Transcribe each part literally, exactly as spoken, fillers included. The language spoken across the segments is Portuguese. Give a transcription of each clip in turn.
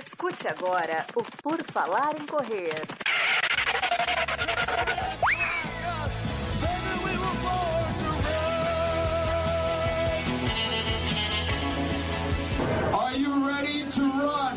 Escute agora o Por Falar em Correr. Are you ready to run?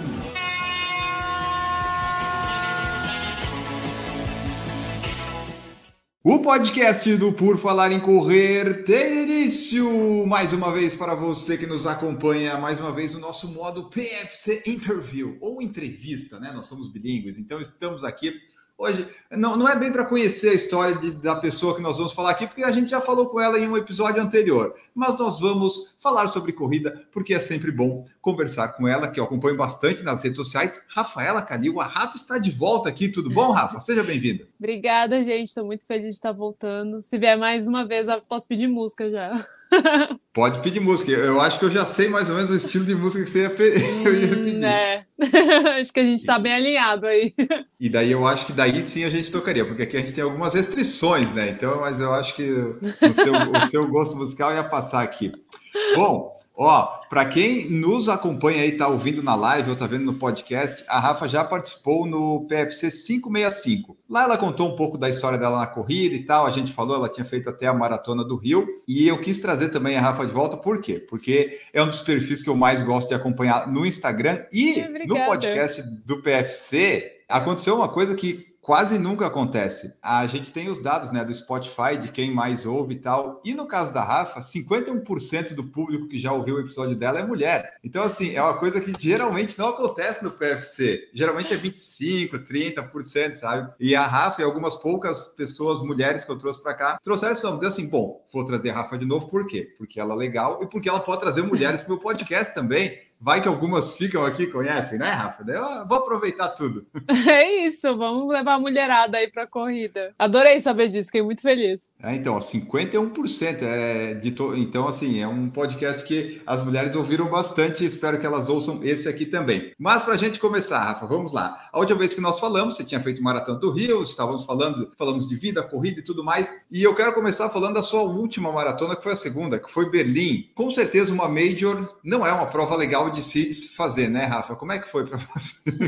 O podcast do Por Falar em Correr tem início mais uma vez para você que nos acompanha, mais uma vez no nosso modo P F C Interview, ou entrevista, né? Nós somos bilíngues, então estamos aqui hoje. Não, não é bem para conhecer a história de, da pessoa que nós vamos falar aqui, porque a gente já falou com ela em um episódio anterior, mas nós vamos falar sobre corrida, porque é sempre bom conversar com ela, que eu acompanho bastante nas redes sociais, Rafaela Calil. A Rafa está de volta aqui, tudo bom, Rafa? Seja bem-vinda. Obrigada, gente, estou muito feliz de estar voltando. Se vier mais uma vez, eu posso pedir música já. Pode pedir música, eu acho que eu já sei mais ou menos o estilo de música que você ia, pe... hum, eu ia pedir. É. Acho que a gente está bem alinhado aí. E daí eu acho que daí sim a gente tocaria, porque aqui a gente tem algumas restrições, né? Então, mas eu acho que o seu, o seu gosto musical ia passar aqui. Bom, ó, para quem nos acompanha aí, tá ouvindo na live ou tá vendo no podcast, a Rafa já participou no P F C quinhentos e sessenta e cinco. Lá ela contou um pouco da história dela na corrida e tal, a gente falou, ela tinha feito até a Maratona do Rio, e eu quis trazer também a Rafa de volta, por quê? Porque é um dos perfis que eu mais gosto de acompanhar no Instagram, e Obrigada. No podcast do P F C aconteceu uma coisa que quase nunca acontece. A gente tem os dados, né, do Spotify, de quem mais ouve e tal. E no caso da Rafa, cinquenta e um por cento do público que já ouviu o episódio dela é mulher. Então, assim, é uma coisa que geralmente não acontece no P F C. Geralmente é vinte e cinco, trinta por cento, sabe? E a Rafa e algumas poucas pessoas, mulheres que eu trouxe para cá, trouxeram esse nome. Assim, bom, vou trazer a Rafa de novo, por quê? Porque ela é legal e porque ela pode trazer mulheres para o meu podcast também. Vai que algumas ficam aqui, conhecem, né, Rafa? Daí eu vou aproveitar tudo. É isso, vamos levar a mulherada aí para a corrida. Adorei saber disso, fiquei muito feliz. É, então, cinquenta e um por cento. É de to... Então, assim, é um podcast que as mulheres ouviram bastante e espero que elas ouçam esse aqui também. Mas para a gente começar, Rafa, vamos lá. A última vez que nós falamos, você tinha feito Maratona do Rio, estávamos falando, falamos de vida, corrida e tudo mais. E eu quero começar falando da sua última maratona, que foi a segunda, que foi Berlim. Com certeza uma Major não é uma prova legal de se, de se fazer, né, Rafa? Como é que foi para você?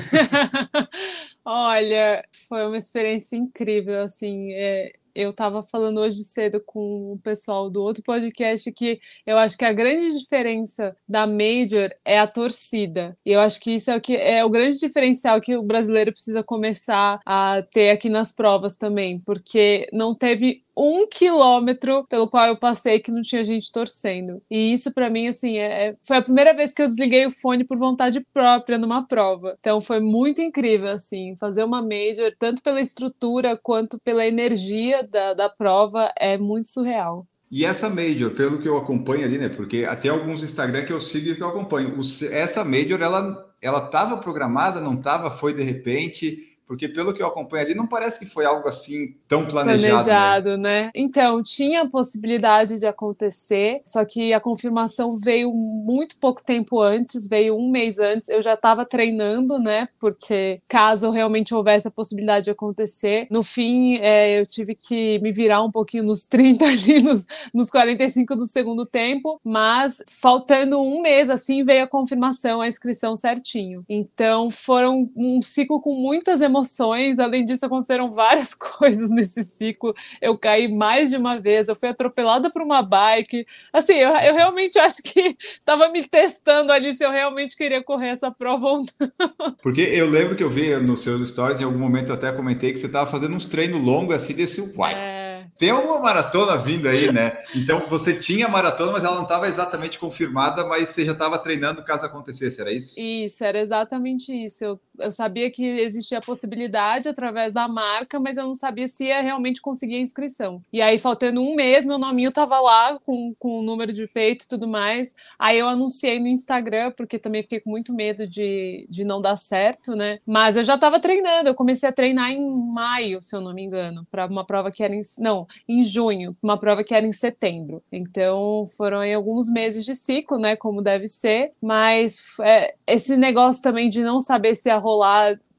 Olha, foi uma experiência incrível, assim, é... Eu estava falando hoje cedo com o pessoal do outro podcast que eu acho que a grande diferença da Major é a torcida. E eu acho que isso é o, que, é o grande diferencial que o brasileiro precisa começar a ter aqui nas provas também, porque não teve um quilômetro pelo qual eu passei que não tinha gente torcendo. E isso pra mim, assim, é, foi a primeira vez que eu desliguei o fone por vontade própria numa prova. Então foi muito incrível, assim, fazer uma Major, tanto pela estrutura quanto pela energia da, da prova, é muito surreal. E essa Major, pelo que eu acompanho ali, né? Porque até alguns Instagram que eu sigo e que eu acompanho, essa Major, ela ela estava programada, não estava, foi de repente... Porque pelo que eu acompanho ali, não parece que foi algo assim tão planejado. Planejado, né? né? Então, tinha a possibilidade de acontecer, só que a confirmação veio muito pouco tempo antes, veio um mês antes. Eu já estava treinando, né? Porque caso realmente houvesse a possibilidade de acontecer, no fim, é, eu tive que me virar um pouquinho nos trinta ali, nos, nos quarenta e cinco do segundo tempo, mas faltando um mês, assim, veio a confirmação, a inscrição certinho. Então, foram um ciclo com muitas emoções. emoções, além disso aconteceram várias coisas nesse ciclo, eu caí mais de uma vez, eu fui atropelada por uma bike, assim, eu, eu realmente acho que estava me testando ali se eu realmente queria correr essa prova ou não. Porque eu lembro que eu vi nos seus stories, em algum momento eu até comentei que você estava fazendo uns treinos longos assim, desse uai. É... Tem alguma maratona vindo aí, né? Então você tinha maratona, mas ela não estava exatamente confirmada, mas você já estava treinando caso acontecesse, era isso? Isso, era exatamente isso. Eu, eu sabia que existia a possibilidade através da marca, mas eu não sabia se ia realmente conseguir a inscrição. E aí, faltando um mês, meu nominho estava lá com, com o número de peito e tudo mais. Aí eu anunciei no Instagram, porque também fiquei com muito medo de, de não dar certo, né? Mas eu já estava treinando, eu comecei a treinar em maio, se eu não me engano, para uma prova que era em... Não, em junho, uma prova que era em setembro. Então, foram aí alguns meses de ciclo, né, como deve ser, mas é, esse negócio também de não saber se ia rolar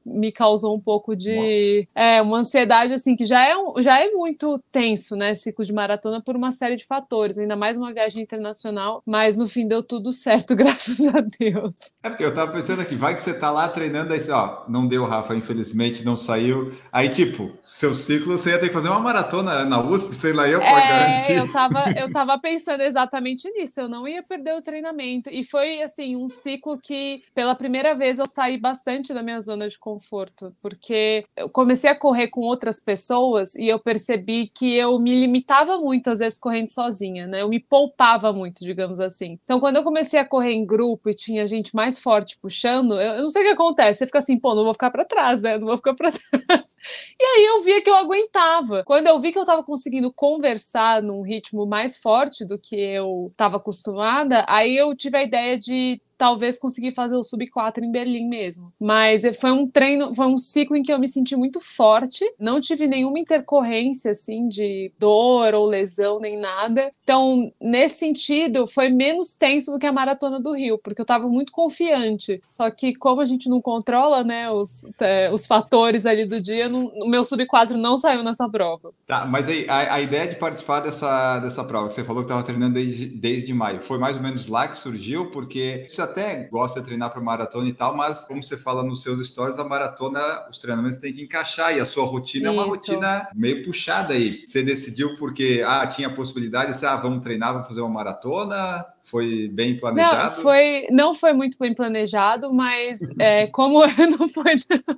me causou um pouco de é, uma ansiedade, assim, que já é, um, já é muito tenso, né, ciclo de maratona por uma série de fatores, ainda mais uma viagem internacional, mas no fim deu tudo certo, graças a Deus. É porque eu tava pensando aqui, vai que você tá lá treinando, aí ó, não deu, Rafa, infelizmente não saiu, aí tipo, seu ciclo, você ia ter que fazer uma maratona na U S P, sei lá, eu pode é, garantir. Eu tava, eu tava pensando exatamente nisso, eu não ia perder o treinamento, e foi, assim, um ciclo que, pela primeira vez, eu saí bastante da minha zona de conforto, porque eu comecei a correr com outras pessoas e eu percebi que eu me limitava muito, às vezes, correndo sozinha, né, eu me poupava muito, digamos assim. Então, quando eu comecei a correr em grupo e tinha gente mais forte puxando, eu, eu não sei o que acontece, você fica assim, pô, não vou ficar pra trás, né, não vou ficar pra trás. E aí eu via que eu aguentava. Quando eu vi que eu tava conseguindo conversar num ritmo mais forte do que eu tava acostumada, aí eu tive a ideia de talvez conseguir fazer o sub quatro em Berlim mesmo. Mas foi um treino, foi um ciclo em que eu me senti muito forte, não tive nenhuma intercorrência, assim, de dor ou lesão, nem nada. Então, nesse sentido, foi menos tenso do que a Maratona do Rio, porque eu tava muito confiante. Só que, como a gente não controla, né, os, é, os fatores ali do dia, não, o meu sub quatro não saiu nessa prova. Tá, mas aí, a, a ideia de participar dessa, dessa prova, que você falou que estava treinando desde, desde maio, foi mais ou menos lá que surgiu, porque você até gosta de treinar para maratona e tal, mas como você fala nos seus stories, a maratona, os treinamentos têm que encaixar e a sua rotina Isso. é uma rotina meio puxada aí. Você decidiu porque, ah, tinha a possibilidade, de, ah, vamos treinar, vamos fazer uma maratona... Foi bem planejado? Não, foi, não foi muito bem planejado, mas é, como não foi,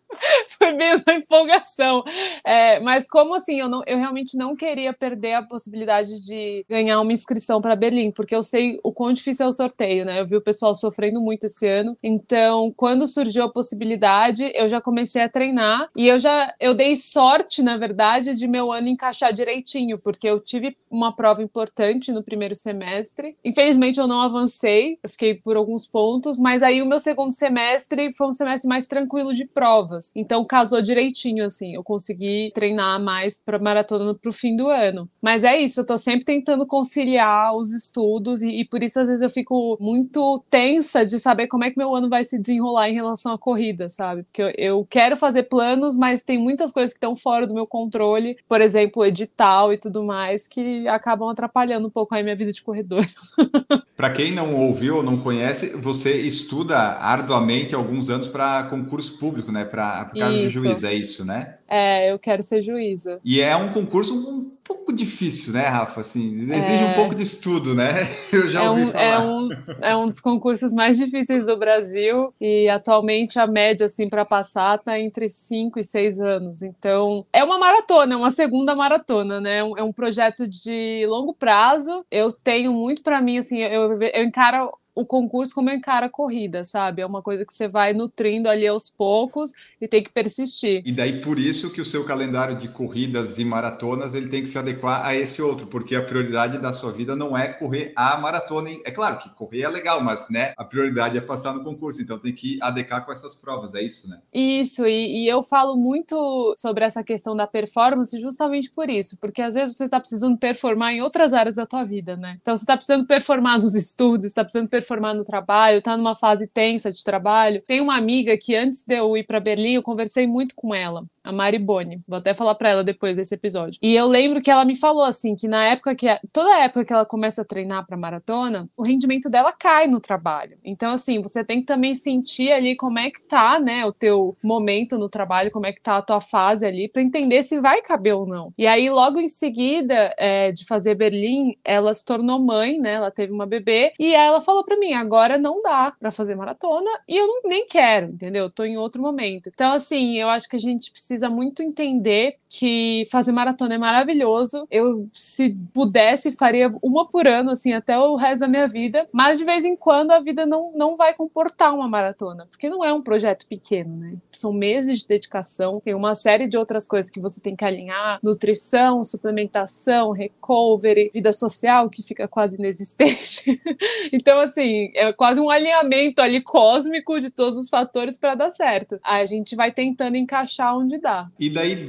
foi meio na empolgação. É, mas como assim, eu, não, eu realmente não queria perder a possibilidade de ganhar uma inscrição para Berlim, porque eu sei o quão difícil é o sorteio, né? Eu vi o pessoal sofrendo muito esse ano. Então, quando surgiu a possibilidade, eu já comecei a treinar e eu já eu dei sorte, na verdade, de meu ano encaixar direitinho, porque eu tive uma prova importante no primeiro semestre. Infelizmente, eu não avancei, eu fiquei por alguns pontos, mas aí o meu segundo semestre foi um semestre mais tranquilo de provas, então casou direitinho, assim, eu consegui treinar mais para maratona pro fim do ano. Mas é isso, eu tô sempre tentando conciliar os estudos e, e por isso às vezes eu fico muito tensa de saber como é que meu ano vai se desenrolar em relação à corrida, sabe? Porque eu, eu quero fazer planos, mas tem muitas coisas que estão fora do meu controle, por exemplo, edital e tudo mais, que acabam atrapalhando um pouco a minha vida de corredor. Para quem não ouviu ou não conhece, você estuda arduamente há alguns anos para concurso público, né? Para o cargo de juiz, é isso, né? É, eu quero ser juíza. E é um concurso um pouco difícil, né, Rafa? Assim, exige é... um pouco de estudo, né? Eu já é ouvi um, falar. É um, é um dos concursos mais difíceis do Brasil e atualmente a média, assim, para passar tá entre cinco e seis anos. Então, é uma maratona, é uma segunda maratona, né? É um projeto de longo prazo. Eu tenho muito para mim, assim, eu, eu encaro o concurso como eu encaro a corrida, sabe? É uma coisa que você vai nutrindo ali aos poucos e tem que persistir. E daí por isso que o seu calendário de corridas e maratonas ele tem que se adequar a esse outro, porque a prioridade da sua vida não é correr a maratona. É claro que correr é legal, mas né, a prioridade é passar no concurso, então tem que adequar com essas provas, é isso, né? Isso, e, e eu falo muito sobre essa questão da performance justamente por isso, porque às vezes você tá precisando performar em outras áreas da tua vida, né? Então você tá precisando performar nos estudos, tá precisando performar no trabalho, tá numa fase tensa de trabalho. Tem uma amiga que antes de eu ir para Berlim, eu conversei muito com ela, a Mari Boni. Vou até falar para ela depois desse episódio. E eu lembro que ela me falou assim, que na época que toda época que ela começa a treinar para maratona, o rendimento dela cai no trabalho. Então assim, você tem que também sentir ali como é que tá, né, o teu momento no trabalho, como é que tá a tua fase ali, para entender se vai caber ou não. E aí logo em seguida é, de fazer Berlim, ela se tornou mãe, né? Ela teve uma bebê e ela falou para mim, agora não dá para fazer maratona e eu não, nem quero, entendeu? Eu tô em outro momento. Então assim, eu acho que a gente precisa muito entender que fazer maratona é maravilhoso. Eu, se pudesse, faria uma por ano, assim, até o resto da minha vida. Mas, de vez em quando, a vida não, não vai comportar uma maratona. Porque não é um projeto pequeno, né? São meses de dedicação. Tem uma série de outras coisas que você tem que alinhar. Nutrição, suplementação, recovery, vida social, que fica quase inexistente. Então, assim, é quase um alinhamento ali cósmico de todos os fatores para dar certo. Aí a gente vai tentando encaixar onde dá. E daí, Berlim,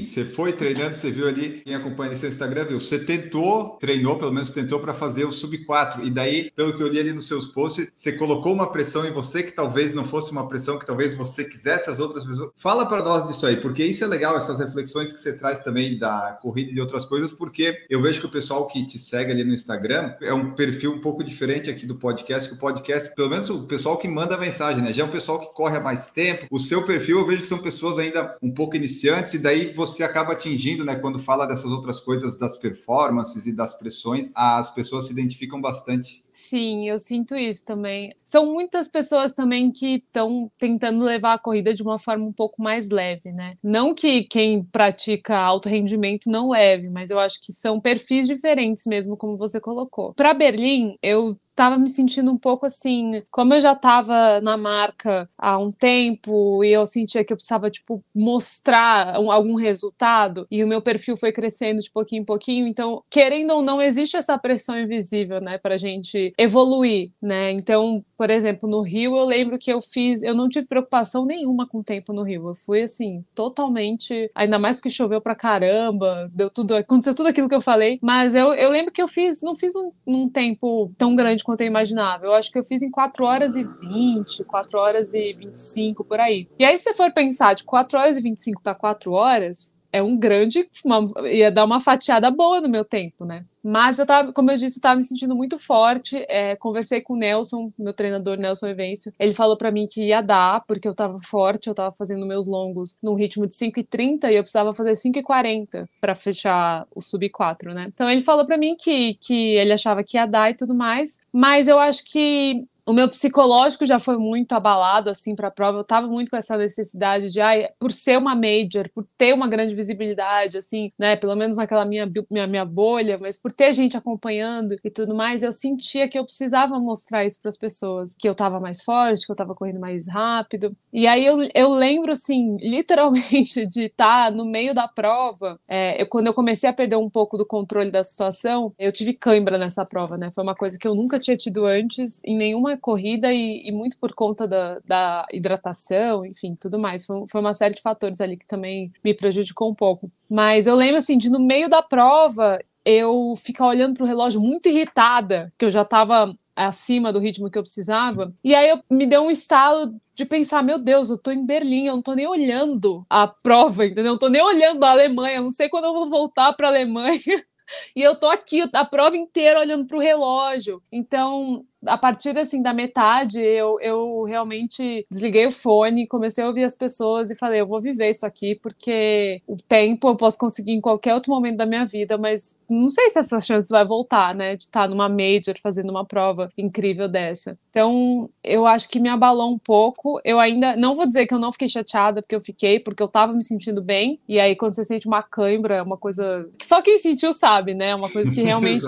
você foi treinando, você viu ali, quem acompanha no seu Instagram viu, você tentou, treinou, pelo menos tentou para fazer o sub quatro, e daí, pelo que eu li ali nos seus posts, você colocou uma pressão em você que talvez não fosse uma pressão que talvez você quisesse as outras pessoas. Fala para nós disso aí, porque isso é legal, essas reflexões que você traz também da corrida e de outras coisas, porque eu vejo que o pessoal que te segue ali no Instagram é um perfil um pouco diferente aqui do podcast, que o podcast, pelo menos o pessoal que manda mensagem, né? Já é um pessoal que corre há mais tempo. O seu perfil, eu vejo que são pessoas ainda um pouco iniciantes, e daí você acaba atingindo, né? Quando fala dessas outras coisas, das performances e das pressões, as pessoas se identificam bastante. Sim, eu sinto isso também. São muitas pessoas também que estão tentando levar a corrida de uma forma um pouco mais leve, né? Não que quem pratica alto rendimento não leve, mas eu acho que são perfis diferentes mesmo, como você colocou. Para Berlim, eu tava me sentindo um pouco assim, como eu já tava na marca há um tempo e eu sentia que eu precisava, tipo, mostrar um, algum resultado, e o meu perfil foi crescendo de pouquinho em pouquinho, então, querendo ou não, existe essa pressão invisível, né, pra gente evoluir, né, então, por exemplo, no Rio, eu lembro que eu fiz, eu não tive preocupação nenhuma com o tempo no Rio, eu fui, assim, totalmente, ainda mais porque choveu pra caramba, deu tudo, aconteceu tudo aquilo que eu falei, mas eu, eu lembro que eu fiz, não fiz um, um tempo tão grande quanto eu imaginava. Eu acho que eu fiz em quatro horas e vinte, quatro horas e vinte e cinco, por aí. E aí, se você for pensar de quatro horas e vinte e cinco para quatro horas, é um grande, uma, ia dar uma fatiada boa no meu tempo, né? Mas eu tava, como eu disse, eu tava me sentindo muito forte. É, conversei com o Nelson, meu treinador Nelson Evencio. Ele falou pra mim que ia dar, porque eu tava forte, eu tava fazendo meus longos num ritmo de cinco e trinta e eu precisava fazer cinco e quarenta pra fechar o sub quatro, né? Então ele falou pra mim que, que ele achava que ia dar e tudo mais, mas eu acho que o meu psicológico já foi muito abalado, assim, para a prova. Eu tava muito com essa necessidade de, ai, por ser uma major, por ter uma grande visibilidade, assim, né, pelo menos naquela minha, minha, minha bolha, mas por ter gente acompanhando e tudo mais, eu sentia que eu precisava mostrar isso para as pessoas, que eu tava mais forte, que eu tava correndo mais rápido. E aí eu, eu lembro, assim, literalmente de estar no meio da prova, é, eu, quando eu comecei a perder um pouco do controle da situação, eu tive cãibra nessa prova, né, foi uma coisa que eu nunca tinha tido antes em nenhuma corrida e, e muito por conta da, da hidratação, enfim, tudo mais. Foi, foi uma série de fatores ali que também me prejudicou um pouco. Mas eu lembro, assim, de no meio da prova eu ficar olhando pro relógio muito irritada, que eu já tava acima do ritmo que eu precisava, e aí eu, me deu um estalo de pensar, meu Deus, eu tô em Berlim, eu não tô nem olhando a prova, entendeu? Eu não tô nem olhando a Alemanha, eu não sei quando eu vou voltar pra Alemanha. E eu tô aqui a prova inteira olhando pro relógio. Então, a partir, assim, da metade, eu, eu realmente desliguei o fone, comecei a ouvir as pessoas e falei, eu vou viver isso aqui, porque o tempo eu posso conseguir em qualquer outro momento da minha vida, mas não sei se essa chance vai voltar, né, de estar numa major fazendo uma prova incrível dessa. Então, eu acho que me abalou um pouco. Eu ainda, não vou dizer que eu não fiquei chateada, porque eu fiquei, porque eu tava me sentindo bem, e aí quando você sente uma cãibra, é uma coisa que só quem sentiu sabe, né, é uma coisa que realmente...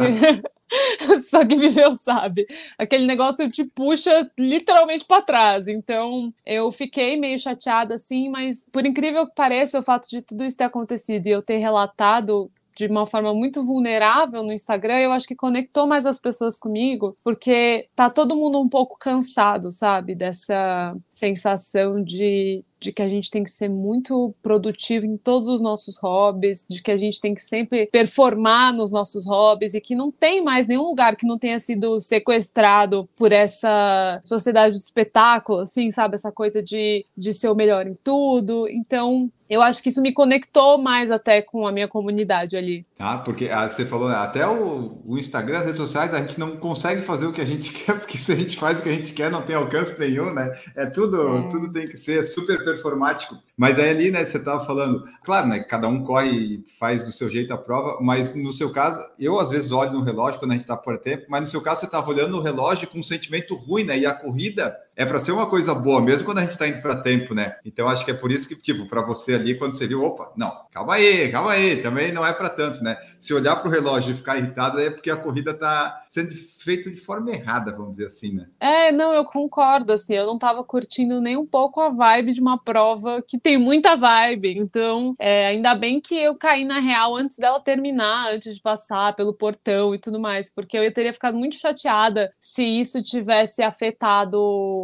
Só que viveu sabe. Aquele negócio te puxa literalmente para trás. Então, eu fiquei meio chateada, assim, mas por incrível que pareça, o fato de tudo isso ter acontecido e eu ter relatado de uma forma muito vulnerável no Instagram, eu acho que conectou mais as pessoas comigo, porque tá todo mundo um pouco cansado, sabe? Dessa sensação de... de que a gente tem que ser muito produtivo em todos os nossos hobbies, de que a gente tem que sempre performar nos nossos hobbies e que não tem mais nenhum lugar que não tenha sido sequestrado por essa sociedade do espetáculo, assim, sabe? Essa coisa de, de ser o melhor em tudo. Então, eu acho que isso me conectou mais até com a minha comunidade ali. Ah, porque ah, você falou, né, até o, o Instagram, as redes sociais, a gente não consegue fazer o que a gente quer, porque se a gente faz o que a gente quer, não tem alcance nenhum, né? É tudo, é. tudo tem que ser super performático. Mas aí ali, né, você estava falando, claro, né, cada um corre e faz do seu jeito a prova, mas no seu caso, eu às vezes olho no relógio quando a gente está por tempo, mas no seu caso você estava olhando no relógio com um sentimento ruim, né? E a corrida é para ser uma coisa boa, mesmo quando a gente está indo para tempo, né? Então acho que é por isso que, tipo, para você ali, quando você viu, opa, não, calma aí, calma aí, também não é para tanto, né? Se olhar para o relógio e ficar irritado, é porque a corrida está sendo feita de forma errada, vamos dizer assim, né? É, não, eu concordo, assim, eu não estava curtindo nem um pouco a vibe de uma prova que tem muita vibe, então, é, ainda bem que eu caí na real antes dela terminar, antes de passar pelo portão e tudo mais, porque eu teria ficado muito chateada se isso tivesse afetado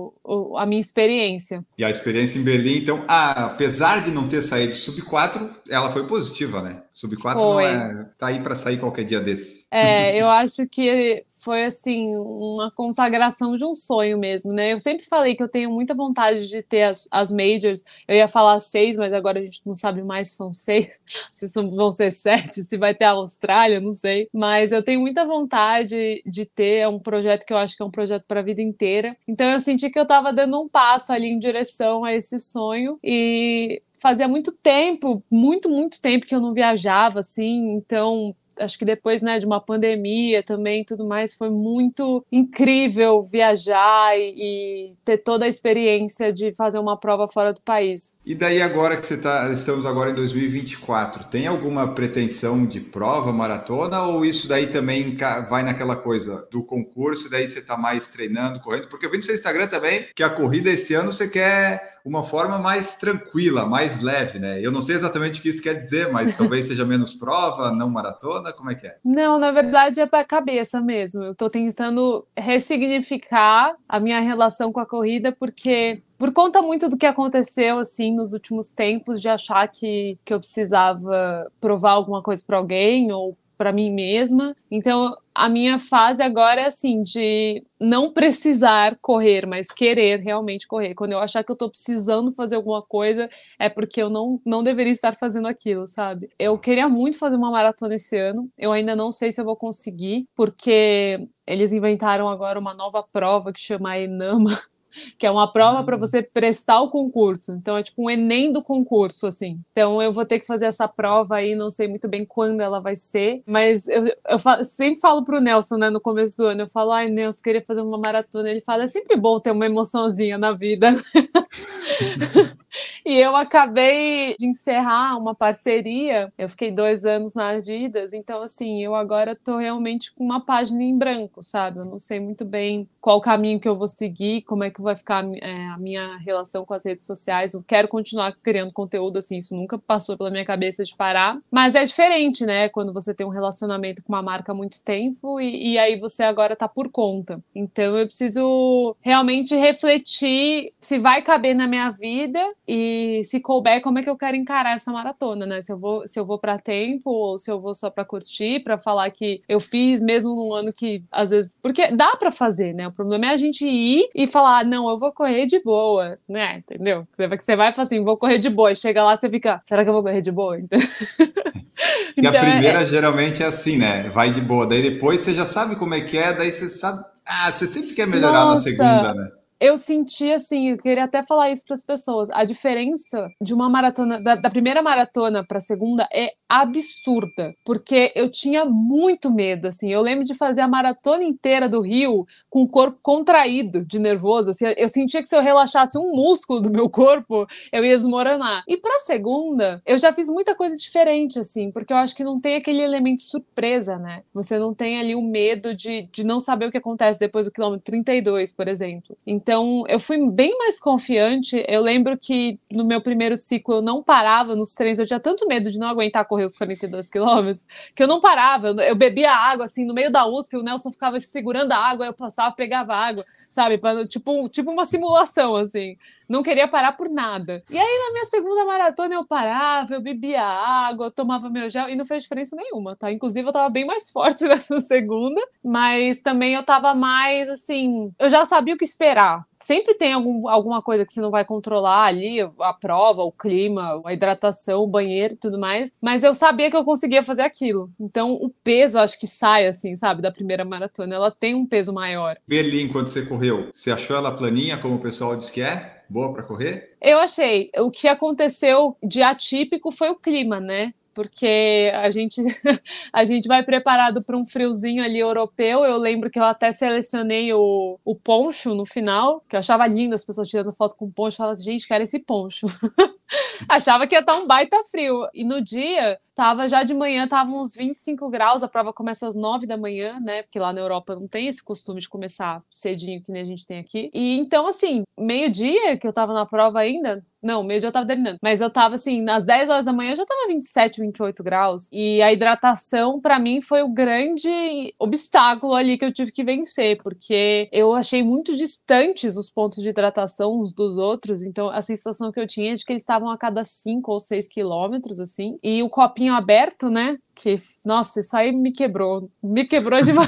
o, o, a minha experiência. E a experiência em Berlim, então, ah, apesar de não ter saído sub quatro, ela foi positiva, né? sub quatro foi. Não é, tá aí para sair qualquer dia desse. É, eu acho que foi, assim, uma consagração de um sonho mesmo, né? Eu sempre falei que eu tenho muita vontade de ter as, as majors. Eu ia falar seis, mas agora a gente não sabe mais se são seis, se são, vão ser sete, se vai ter a Austrália, não sei. Mas eu tenho muita vontade de ter um projeto que eu acho que é um projeto para a vida inteira. Então eu senti que eu estava dando um passo ali em direção a esse sonho e fazia muito tempo, muito, muito tempo que eu não viajava, assim, então acho que depois, né, de uma pandemia também e tudo mais, foi muito incrível viajar e, e ter toda a experiência de fazer uma prova fora do país. E daí agora que você tá, estamos agora em dois mil e vinte e quatro, tem alguma pretensão de prova, maratona, ou isso daí também vai naquela coisa do concurso, e daí você está mais treinando, correndo? Porque eu vi no seu Instagram também que a corrida esse ano você quer uma forma mais tranquila, mais leve, né? Eu não sei exatamente o que isso quer dizer, mas talvez seja menos prova, não maratona, como é que é? Não, na verdade é para a cabeça mesmo. Eu tô tentando ressignificar a minha relação com a corrida, porque por conta muito do que aconteceu assim nos últimos tempos, de achar que, que eu precisava provar alguma coisa para alguém ou para mim mesma. Então, a minha fase agora é assim, de não precisar correr, mas querer realmente correr. Quando eu achar que eu tô precisando fazer alguma coisa, é porque eu não, não deveria estar fazendo aquilo, sabe? Eu queria muito fazer uma maratona esse ano. Eu ainda não sei se eu vou conseguir, porque eles inventaram agora uma nova prova que chama Enama, que é uma prova para você prestar o concurso. Então é tipo um Enem do concurso, assim. Então eu vou ter que fazer essa prova aí, não sei muito bem quando ela vai ser, mas eu, eu falo, sempre falo pro Nelson, né, no começo do ano, eu falo, ai, Nelson, queria fazer uma maratona. Ele fala, é sempre bom ter uma emoçãozinha na vida. E eu acabei de encerrar uma parceria, eu fiquei dois anos na Adidas, então assim, eu agora tô realmente com uma página em branco, sabe? Eu não sei muito bem qual caminho que eu vou seguir, como é que vai ficar é, a minha relação com as redes sociais. Eu quero continuar criando conteúdo, assim, isso nunca passou pela minha cabeça de parar, mas é diferente, né? Quando você tem um relacionamento com uma marca há muito tempo e, e aí você agora tá por conta. Então eu preciso realmente refletir se vai caber na minha vida e se couber, como é que eu quero encarar essa maratona, né? Se eu vou, se eu vou para tempo ou se eu vou só para curtir, para falar que eu fiz mesmo num ano que às vezes, porque dá para fazer, né? O problema é a gente ir e falar, não, eu vou correr de boa, né? Entendeu? Você vai, você vai e fala assim, vou correr de boa, e chega lá você fica, será que eu vou correr de boa? Então, e então, a primeira é... geralmente é assim, né? Vai de boa, daí depois você já sabe como é que é, daí você sabe, ah, você sempre quer melhorar Nossa. na segunda, né? Eu senti assim, eu queria até falar isso para as pessoas, a diferença de uma maratona, da, da primeira maratona para a segunda é absurda, porque eu tinha muito medo, assim, eu lembro de fazer a maratona inteira do Rio com o corpo contraído de nervoso, assim, eu sentia que se eu relaxasse um músculo do meu corpo, eu ia desmoronar. E para a segunda, eu já fiz muita coisa diferente, assim, porque eu acho que não tem aquele elemento surpresa, né? Você não tem ali o medo de, de não saber o que acontece depois do quilômetro trinta e dois, por exemplo. Então, Então, eu fui bem mais confiante. Eu lembro que no meu primeiro ciclo eu não parava nos treinos. Eu tinha tanto medo de não aguentar correr os quarenta e dois quilômetros que eu não parava. Eu, eu bebia água, assim, no meio da U S P. O Nelson ficava segurando a água, eu passava, pegava água, sabe? Pra, tipo, tipo uma simulação, assim. Não queria parar por nada. E aí, na minha segunda maratona, eu parava, eu bebia água, eu tomava meu gel e não fez diferença nenhuma, tá? Inclusive, eu tava bem mais forte nessa segunda, mas também eu tava mais, assim... Eu já sabia o que esperar. Sempre tem algum, alguma coisa que você não vai controlar ali, a prova, o clima, a hidratação, o banheiro e tudo mais, mas eu sabia que eu conseguia fazer aquilo. Então, o peso, acho que sai, assim, sabe, da primeira maratona. Ela tem um peso maior. Berlim, quando você correu, você achou ela planinha, como o pessoal diz que é? Boa para correr? Eu achei. O que aconteceu de atípico foi o clima, né? Porque a gente, a gente vai preparado para um friozinho ali europeu. Eu lembro que eu até selecionei o, o poncho no final, que eu achava lindo as pessoas tirando foto com poncho. Eu falava assim, gente, quero esse poncho. Achava que ia estar um baita frio. E no dia, Tava já de manhã, tava uns vinte e cinco graus, a prova começa às nove da manhã, né? Porque lá na Europa não tem esse costume de começar cedinho, que nem a gente tem aqui. E então, assim, meio-dia que eu tava na prova ainda, não, meio-dia eu tava terminando, mas eu tava assim, às dez horas da manhã já tava vinte e sete, vinte e oito graus. E a hidratação, pra mim, foi o grande obstáculo ali que eu tive que vencer, porque eu achei muito distantes os pontos de hidratação uns dos outros, então a sensação que eu tinha é de que eles estavam a cada cinco ou seis quilômetros, assim, e o copinho aberto, né, que, nossa, isso aí me quebrou, me quebrou demais.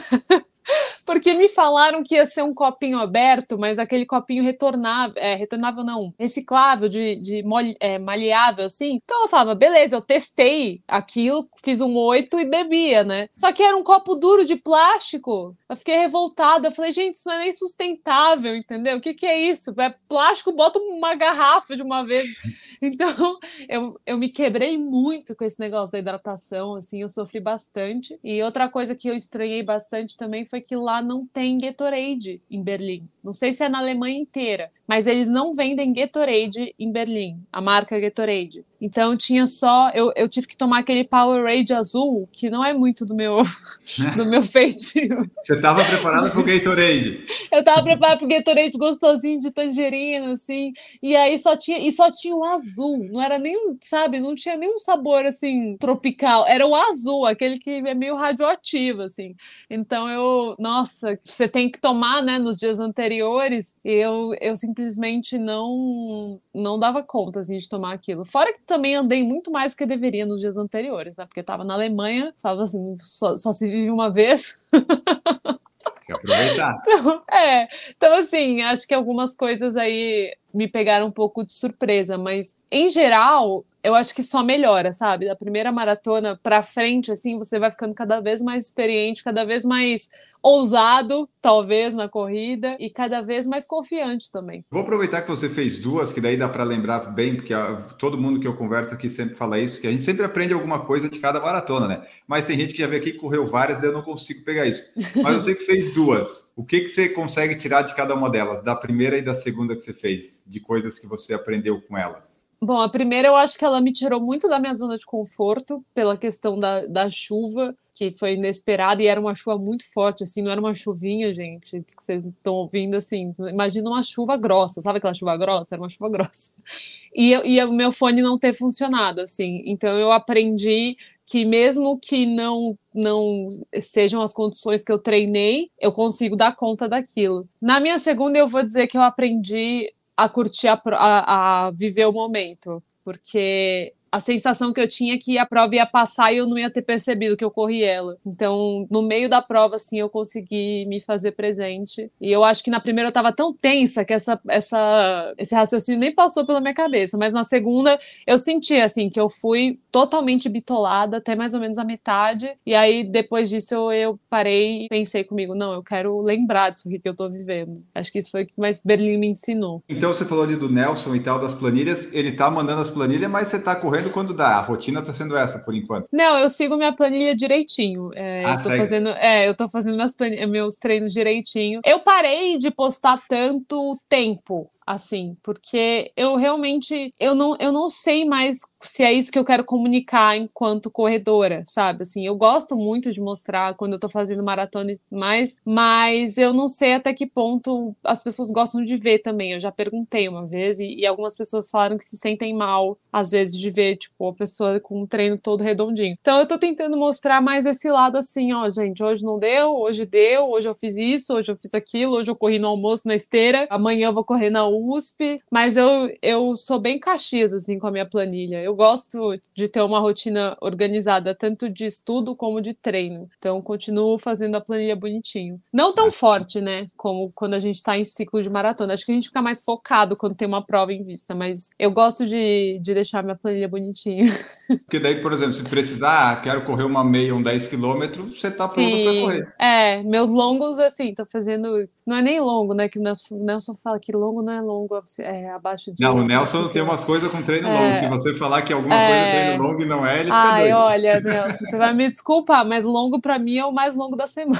Porque me falaram que ia ser um copinho aberto, mas aquele copinho retornável, é, retornável não, reciclável, de, de mole, é, maleável, assim. Então eu falava, beleza, eu testei aquilo, fiz um oito e bebia, né? Só que era um copo duro de plástico. Eu fiquei revoltada, eu falei, gente, isso não é nem sustentável, entendeu? O que que é isso? É plástico, bota uma garrafa de uma vez. Então, eu, eu me quebrei muito com esse negócio da hidratação, assim, eu sofri bastante. E outra coisa que eu estranhei bastante também foi que lá não tem Gatorade em Berlim. Não sei se é na Alemanha inteira, mas eles não vendem Gatorade em Berlim, a marca Gatorade. Então tinha só, eu, eu tive que tomar aquele Powerade azul, que não é muito do meu, do meu feitio. Você estava preparada para o Gatorade? Eu estava preparada para o Gatorade gostosinho de tangerina, assim, e aí só tinha, e só tinha o azul, não era nem, sabe, não tinha nenhum sabor, assim, tropical, era o azul, aquele que é meio radioativo, assim. Então eu, nossa, você tem que tomar, né, nos dias anteriores, e eu, eu simplesmente não, não dava conta, assim, de tomar aquilo. Fora que também andei muito mais do que deveria nos dias anteriores, né, porque eu tava na Alemanha, falava assim, só, só se vive uma vez. Tem que aproveitar. Então, é, então assim, acho que algumas coisas aí me pegaram um pouco de surpresa, mas em geral, eu acho que só melhora, sabe? Da primeira maratona pra frente, assim, você vai ficando cada vez mais experiente, cada vez mais ousado, talvez, na corrida, e cada vez mais confiante também. Vou aproveitar que você fez duas, que daí dá para lembrar bem, porque a, todo mundo que eu converso aqui sempre fala isso, que a gente sempre aprende alguma coisa de cada maratona, né? Mas tem gente que já veio aqui e correu várias, daí eu não consigo pegar isso. Mas você que fez duas, o que, que você consegue tirar de cada uma delas, da primeira e da segunda que você fez, de coisas que você aprendeu com elas? Bom, a primeira eu acho que ela me tirou muito da minha zona de conforto, pela questão da, da chuva, que foi inesperada, e era uma chuva muito forte, assim, não era uma chuvinha, gente, que vocês estão ouvindo, assim, imagina uma chuva grossa, sabe aquela chuva grossa? Era uma chuva grossa. E, eu, e o meu fone não ter funcionado, assim, então eu aprendi que mesmo que não, não sejam as condições que eu treinei, eu consigo dar conta daquilo. Na minha segunda, eu vou dizer que eu aprendi a curtir, a, a, a viver o momento, porque a sensação que eu tinha é que a prova ia passar e eu não ia ter percebido que eu corri ela. Então, no meio da prova, assim, eu consegui me fazer presente. E eu acho que na primeira eu tava tão tensa que essa, essa, esse raciocínio nem passou pela minha cabeça. Mas na segunda, eu senti, assim, que eu fui totalmente bitolada até mais ou menos a metade. E aí, depois disso, eu, eu parei e pensei comigo, não, eu quero lembrar disso aqui que eu tô vivendo. Acho que isso foi o que mais Berlim me ensinou. Então, você falou ali do Nelson e tal, das planilhas. Ele tá mandando as planilhas, mas você tá correndo quando dá. A rotina tá sendo essa, por enquanto. Não, eu sigo minha planilha direitinho. É, Ah, eu tô segue. fazendo, é, eu tô fazendo meus, meus treinos direitinho. Eu parei de postar tanto tempo, assim, porque eu realmente, eu não, eu não sei mais se é isso que eu quero comunicar enquanto corredora, sabe? Assim, eu gosto muito de mostrar quando eu tô fazendo maratona e tudo mais, mas eu não sei até que ponto as pessoas gostam de ver também. Eu já perguntei uma vez e, e algumas pessoas falaram que se sentem mal, às vezes, de ver, tipo, a pessoa com um treino todo redondinho. Então eu tô tentando mostrar mais esse lado assim, ó, gente, hoje não deu, hoje deu, hoje eu fiz isso, hoje eu fiz aquilo, hoje eu corri no almoço na esteira, amanhã eu vou correr na U S P, mas eu, eu sou bem Caxias, assim, com a minha planilha. Eu gosto de ter uma rotina organizada, tanto de estudo como de treino. Então, continuo fazendo a planilha bonitinho. Não tão forte, né, como quando a gente tá em ciclo de maratona. Acho que a gente fica mais focado quando tem uma prova em vista, mas eu gosto de, de deixar minha planilha bonitinha. Porque daí, por exemplo, se precisar, ah, quero correr uma meia, um dez quilômetros, você tá pronto para correr. É, meus longos, assim, tô fazendo... Não é nem longo, né, que o Nelson, Nelson fala que longo não é longo, é abaixo de... Não, o Nelson tem umas coisas com treino É, longo. Se você falar que alguma é... coisa é treino longo e não é, ele fica Ai, doido. olha, Nelson, você vai me desculpar, mas longo pra mim é o mais longo da semana.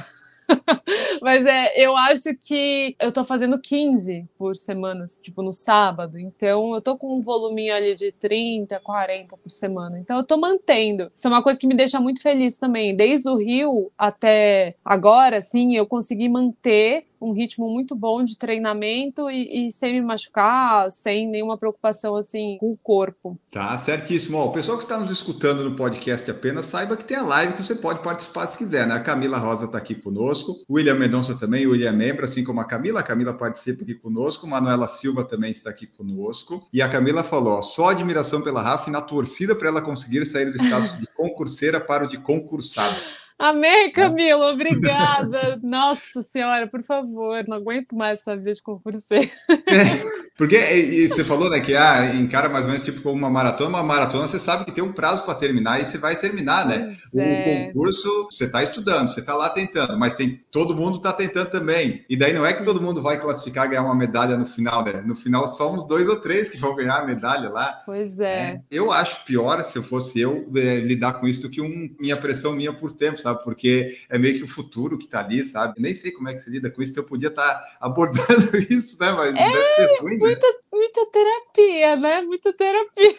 Mas é, eu acho que eu tô fazendo quinze por semana, tipo, no sábado. Então, eu tô com um voluminho ali de trinta, quarenta por semana. Então, eu tô mantendo. Isso é uma coisa que me deixa muito feliz também. Desde o Rio até agora, assim, eu consegui manter um ritmo muito bom de treinamento e, e sem me machucar, sem nenhuma preocupação, assim, com o corpo. Tá, certíssimo. Ó, o pessoal que está nos escutando no podcast apenas, saiba que tem a live que você pode participar se quiser, né? A Camila Rosa está aqui conosco, o William Mendonça também, o William é membro, assim como a Camila. A Camila participa aqui conosco, Manuela Silva também está aqui conosco. E a Camila falou, ó, só admiração pela Rafa e na torcida para ela conseguir sair do status de concurseira para o de concursada. Amei, Camila, obrigada. Nossa senhora, por favor, não aguento mais essa vida de concurseiro. É, porque e você falou, né, que ah, encara mais ou menos tipo como uma maratona. Uma maratona você sabe que tem um prazo para terminar e você vai terminar, né? O é. concurso, você está estudando, você está lá tentando, mas tem todo mundo está tentando também. E daí não é que todo mundo vai classificar e ganhar uma medalha no final, né? No final só uns dois ou três que vão ganhar a medalha lá. Pois é. é eu acho pior, se eu fosse eu, é, lidar com isso do que um, minha pressão minha por tempo, sabe? Porque é meio que o futuro que tá ali, sabe? Eu nem sei como é que se lida com isso, eu podia estar tá abordando isso, né? Mas é, deve ser ruim, muita, né? muita terapia, né? Muita terapia.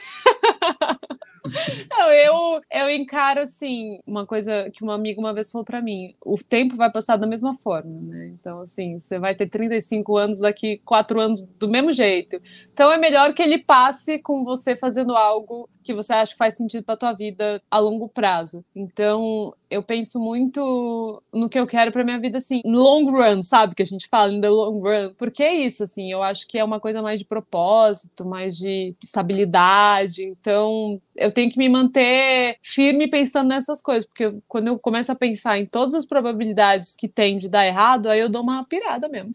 Não, eu, eu encaro, assim, uma coisa que um amigo uma vez falou pra mim, o tempo vai passar da mesma forma, né? Então, assim, você vai ter trinta e cinco anos, daqui quatro anos do mesmo jeito. Então, é melhor que ele passe com você fazendo algo que você acha que faz sentido pra tua vida a longo prazo. Então, eu penso muito no que eu quero pra minha vida, assim, no long run, sabe? Que a gente fala, in the long run. Porque é isso, assim, eu acho que é uma coisa mais de propósito, mais de estabilidade. Então, eu tenho que me manter firme pensando nessas coisas, porque eu, quando eu começo a pensar em todas as probabilidades que tem de dar errado, aí eu dou uma pirada mesmo.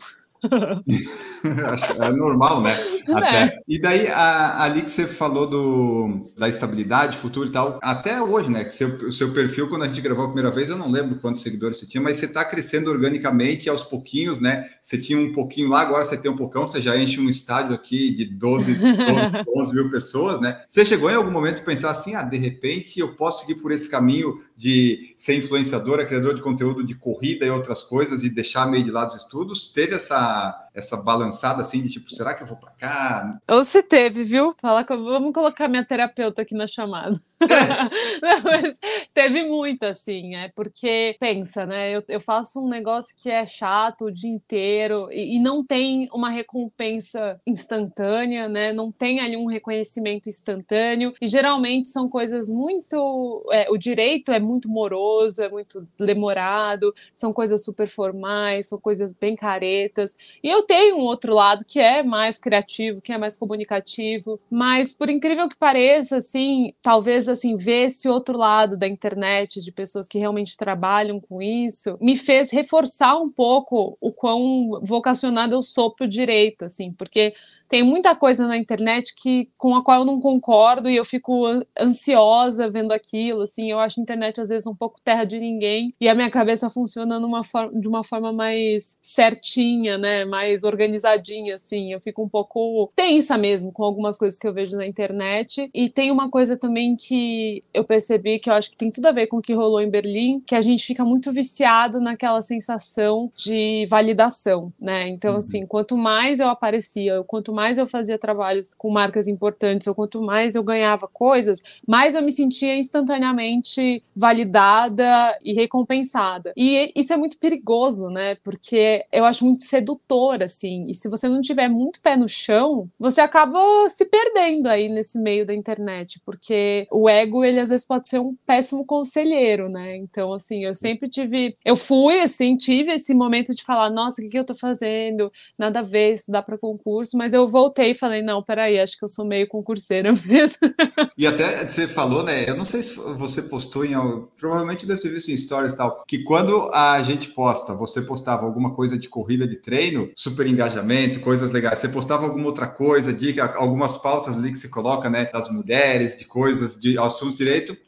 É normal, né? Até. É. E daí, a, ali que você falou do, da estabilidade, futuro e tal, até hoje, né? Que seu, o seu perfil, quando a gente gravou a primeira vez, eu não lembro quantos seguidores você tinha, mas você está crescendo organicamente aos pouquinhos, né? Você tinha um pouquinho lá, agora você tem um poucão, você já enche um estádio aqui de doze, doze, onze mil pessoas, né? Você chegou em algum momento a pensar assim, ah, de repente eu posso seguir por esse caminho de ser influenciadora, criador de conteúdo de corrida e outras coisas e deixar meio de lado os estudos? Teve essa, essa balançada assim de tipo, será que eu vou para cá? Ou se teve, viu? Fala que eu, vamos colocar minha terapeuta aqui na chamada. Não, mas teve muito, assim, é porque, pensa, né? Eu, eu faço um negócio que é chato o dia inteiro e, e não tem uma recompensa instantânea, né? Não tem ali um reconhecimento instantâneo e geralmente são coisas muito... É, o direito é muito moroso, é muito demorado, são coisas super formais, são coisas bem caretas. E eu tenho um outro lado que é mais criativo, que é mais comunicativo, mas por incrível que pareça, assim, talvez assim, ver esse outro lado da internet, de pessoas que realmente trabalham com isso, me fez reforçar um pouco o quão vocacionada eu sou pro direito, assim, porque tem muita coisa na internet que, com a qual eu não concordo e eu fico ansiosa vendo aquilo, assim, eu acho a internet às vezes um pouco terra de ninguém e a minha cabeça funciona numa forma, de uma forma mais certinha, né, mais organizadinha, assim, eu fico um pouco tensa mesmo com algumas coisas que eu vejo na internet. E tem uma coisa também que eu percebi que eu acho que tem tudo a ver com o que rolou em Berlim, que a gente fica muito viciado naquela sensação de validação, né, então assim, quanto mais eu aparecia, quanto mais mais eu fazia trabalhos com marcas importantes, ou quanto mais eu ganhava coisas, mais eu me sentia instantaneamente validada e recompensada. E isso é muito perigoso, né? Porque eu acho muito sedutor, assim. E se você não tiver muito pé no chão, você acaba se perdendo aí nesse meio da internet, porque o ego, ele às vezes pode ser um péssimo conselheiro, né? Então, assim, eu sempre tive... Eu fui, assim, tive esse momento de falar, nossa, o que, que eu tô fazendo? Nada a ver, estudar para concurso, mas eu voltei e falei, não, peraí, acho que eu sou meio concurseira mesmo. E até você falou, né, eu não sei se você postou em, provavelmente deve ter visto em stories e tal, que quando a gente posta, você postava alguma coisa de corrida de treino, super engajamento, coisas legais, você postava alguma outra coisa, dica, algumas pautas ali que você coloca, né, das mulheres, de coisas, de assuntos de direito,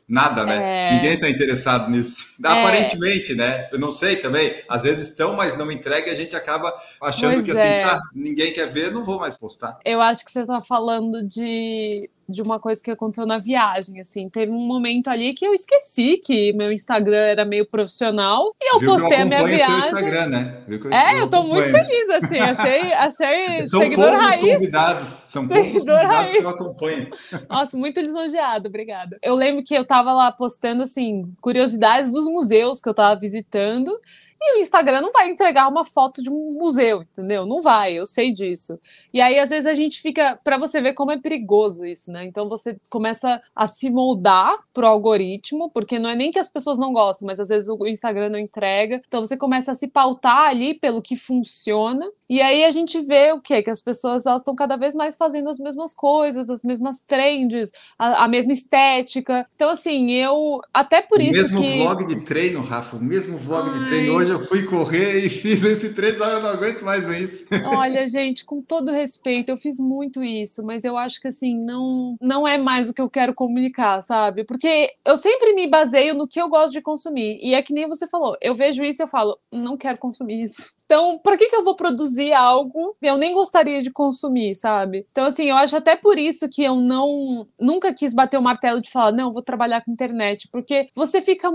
Nada, né? É... Ninguém está interessado nisso. É... Aparentemente, né? Eu não sei também. Às vezes estão, mas não entrega e a gente acaba achando pois que assim, é. tá, ninguém quer ver, não vou mais postar. Eu acho que você está falando de... de uma coisa que aconteceu na viagem, assim, teve um momento ali que eu esqueci que meu Instagram era meio profissional e eu Viu postei que eu a minha viagem. Seu Instagram, né? Viu que eu, é, eu, eu tô muito feliz, assim, achei, achei são seguidor poucos raiz. Convidados, são seguidor poucos convidados raiz. que eu acompanho. Nossa, muito lisonjeado, obrigada. Eu lembro que eu tava lá postando, assim, curiosidades dos museus que eu tava visitando. E o Instagram não vai entregar uma foto de um museu, entendeu? Não vai, eu sei disso. E aí, às vezes, a gente fica... Pra você ver como é perigoso isso, né? Então, você começa a se moldar pro algoritmo, porque não é nem que as pessoas não gostam, mas às vezes o Instagram não entrega. Então, você começa a se pautar ali pelo que funciona. E aí, a gente vê o quê? Que as pessoas elas estão cada vez mais fazendo as mesmas coisas, as mesmas trends, a, a mesma estética. Então, assim, eu... Até por o isso mesmo que... vlog de treino, Rafa, o mesmo vlog Ai... de treino. Hoje eu fui correr e fiz esse treino, eu não aguento mais ver isso. Olha, gente, com todo respeito, eu fiz muito isso, mas eu acho que, assim, não, não é mais o que eu quero comunicar, sabe? Porque eu sempre me baseio no que eu gosto de consumir. E é que nem você falou, eu vejo isso e eu falo, não quero consumir isso. Então, por que que eu vou produzir algo que eu nem gostaria de consumir, sabe? Então, assim, eu acho até por isso que eu não nunca quis bater o martelo de falar, não, vou trabalhar com internet, porque você fica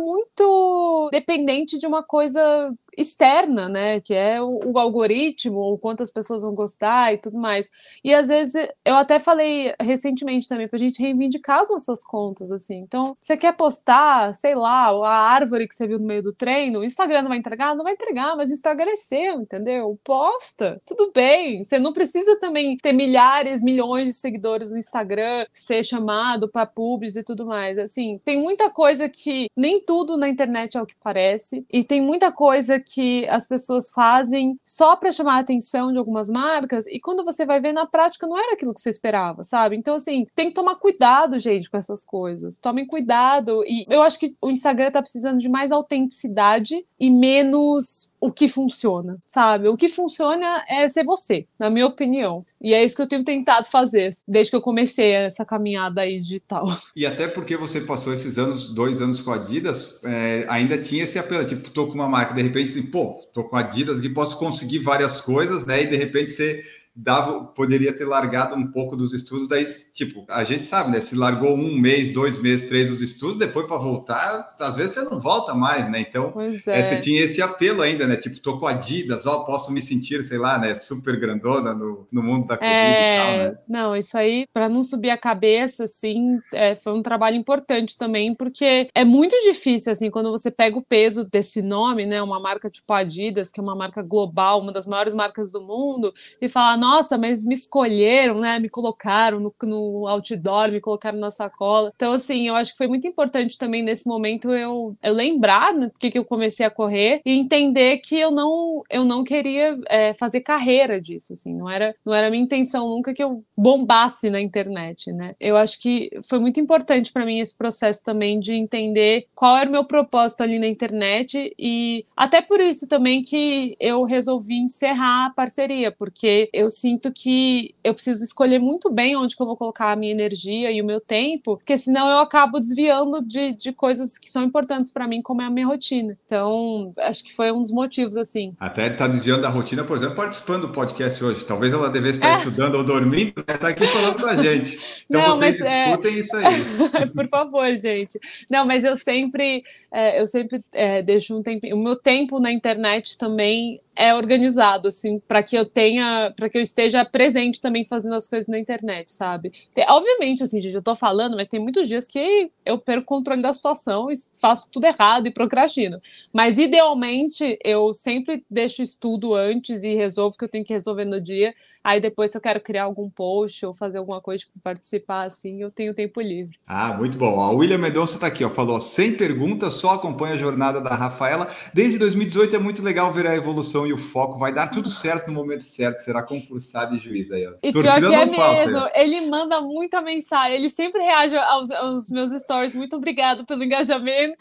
muito dependente de uma coisa externa, né, que é o, o algoritmo, ou quantas pessoas vão gostar e tudo mais. E às vezes, eu até falei recentemente também, pra gente reivindicar as nossas contas, assim. Então, você quer postar, sei lá, a árvore que você viu no meio do treino, o Instagram não vai entregar? Não vai entregar, mas o Instagram é seu, entendeu? Posta, tudo bem. Você não precisa também ter milhares, milhões de seguidores no Instagram, ser chamado pra pubs e tudo mais. Assim, tem muita coisa que nem tudo na internet é o que parece, e tem muita coisa que as pessoas fazem só para chamar a atenção de algumas marcas, e quando você vai ver na prática não era aquilo que você esperava, sabe? Então, assim, tem que tomar cuidado, gente, com essas coisas. Tomem cuidado. E eu acho que o Instagram tá precisando de mais autenticidade e menos o que funciona, sabe? O que funciona é ser você, na minha opinião. E é isso que eu tenho tentado fazer desde que eu comecei essa caminhada aí digital. E até porque você passou esses anos, dois anos com a Adidas, é, ainda tinha esse apelo, tipo, tô com uma marca, de repente, assim, pô, tô com a Adidas e posso conseguir várias coisas, né? E de repente você dava, poderia ter largado um pouco dos estudos, daí, tipo, a gente sabe, né? Se largou um mês, dois meses, três os estudos, depois para voltar, às vezes você não volta mais, né? Então, pois é. É, é. você tinha esse apelo ainda, né? Tipo, tô com a Adidas, ó, posso me sentir, sei lá, né? Super grandona no, no mundo da corrida é, e tal, né? Não, isso aí, para não subir a cabeça, assim, é, foi um trabalho importante também, porque é muito difícil, assim, quando você pega o peso desse nome, né? Uma marca tipo Adidas, que é uma marca global, uma das maiores marcas do mundo, e falar, nossa, mas me escolheram, né? Me colocaram no, no outdoor, me colocaram na sacola. Então, assim, eu acho que foi muito importante também nesse momento eu, eu lembrar, né, porque que eu comecei a correr e entender que eu não, eu não queria é, fazer carreira disso, assim. Não era, não era minha intenção nunca que eu bombasse na internet, né? Eu acho que foi muito importante para mim esse processo também de entender qual era o meu propósito ali na internet e até por isso também que eu resolvi encerrar a parceria, porque eu sinto que eu preciso escolher muito bem onde que eu vou colocar a minha energia e o meu tempo, porque senão eu acabo desviando de, de coisas que são importantes para mim, como é a minha rotina. Então, acho que foi um dos motivos, assim. Até tá desviando da rotina, por exemplo, participando do podcast hoje. Talvez ela devesse estar é. estudando ou dormindo, né? Tá aqui falando com a gente. Então, não, vocês escutem é... isso aí. Por favor, gente. Não, mas eu sempre, é, eu sempre é, deixo um tempinho. O meu tempo na internet também é organizado, assim, para que eu tenha, para que eu esteja presente também fazendo as coisas na internet, sabe? Tem, obviamente, assim, gente, eu tô falando, mas tem muitos dias que eu perco o controle da situação e faço tudo errado e procrastino. Mas, idealmente, eu sempre deixo o estudo antes e resolvo o que eu tenho que resolver no dia. Aí depois, se eu quero criar algum post ou fazer alguma coisa para participar, assim, eu tenho tempo livre. Ah, muito bom. A William Mendonça tá aqui, ó, falou, sem perguntas, só acompanha a jornada da Rafaela. Desde dois mil e dezoito é muito legal ver a evolução e o foco. Vai dar tudo certo no momento certo, será concursado e juiz aí, ó. E pior que é mesmo, ele manda muita mensagem, ele sempre reage aos, aos meus stories. Muito obrigado pelo engajamento.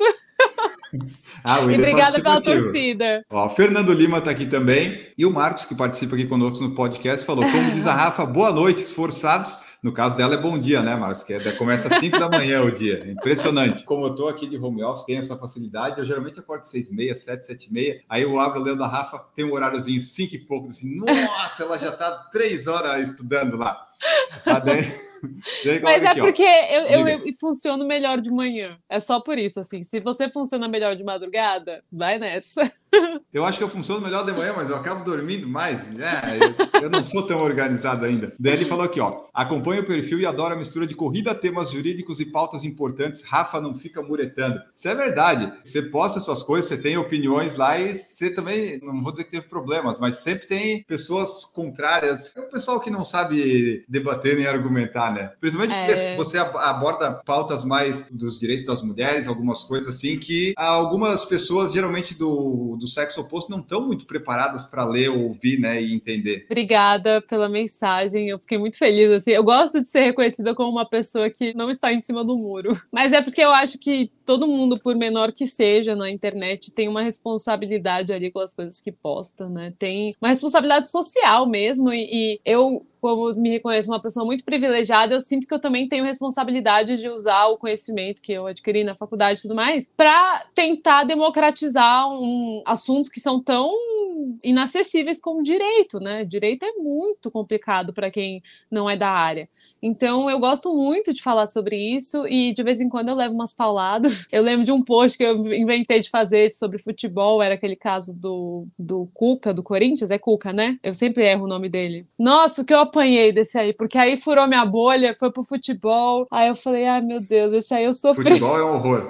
Ah, e obrigada pela torcida. Ó, o Fernando Lima está aqui também. E o Marcos, que participa aqui conosco no podcast, falou, como diz a Rafa, boa noite, esforçados No caso dela é bom dia, né, Marcos? Que é, começa às cinco da manhã o dia. Impressionante. Como eu tô aqui de home office, tenho essa facilidade, eu geralmente acordo seis e meia, sete, sete e meia, aí eu abro o Leandro da Rafa, tem um horáriozinho cinco e pouco, assim, nossa, ela já tá três horas estudando lá. Tá daí... Mas é aqui, porque eu, eu, eu funciono melhor de manhã. É só por isso, assim. Se você funciona melhor de madrugada, vai nessa. Eu acho que eu funciono melhor de manhã, mas eu acabo dormindo mais. É, eu, eu não sou tão organizado ainda. Daí ele falou aqui, ó. Acompanha o perfil e adora a mistura de corrida, temas jurídicos e pautas importantes. Rafa não fica muretando. Isso é verdade. Você posta suas coisas, você tem opiniões lá e você também, não vou dizer que teve problemas, mas sempre tem pessoas contrárias. É o pessoal que não sabe debater nem argumentar, né? Principalmente porque é... você aborda pautas mais dos direitos das mulheres, algumas coisas assim, que algumas pessoas, geralmente do, do sexo oposto, não estão muito preparadas para ler, ouvir, né, e entender. Obrigada pela mensagem, eu fiquei muito feliz, assim, eu gosto de ser reconhecida como uma pessoa que não está em cima do muro, mas é porque eu acho que todo mundo, por menor que seja na internet, tem uma responsabilidade ali com as coisas que posta, né, tem uma responsabilidade social mesmo, e, e eu, como me reconheço uma pessoa muito privilegiada, eu sinto que eu também tenho responsabilidade de usar o conhecimento que eu adquiri na faculdade e tudo mais para tentar democratizar um, assuntos que são tão inacessíveis como direito, né? Direito é muito complicado para quem não é da área. Então, eu gosto muito de falar sobre isso e, de vez em quando, eu levo umas pauladas. Eu lembro de um post que eu inventei de fazer sobre futebol, era aquele caso do, do Cuca, do Corinthians, é Cuca, né? Eu sempre erro o nome dele. Nossa, o que eu apanhei desse aí, porque aí furou minha bolha, foi pro futebol, aí eu falei, ai meu Deus, esse aí eu sofri. Futebol é um horror.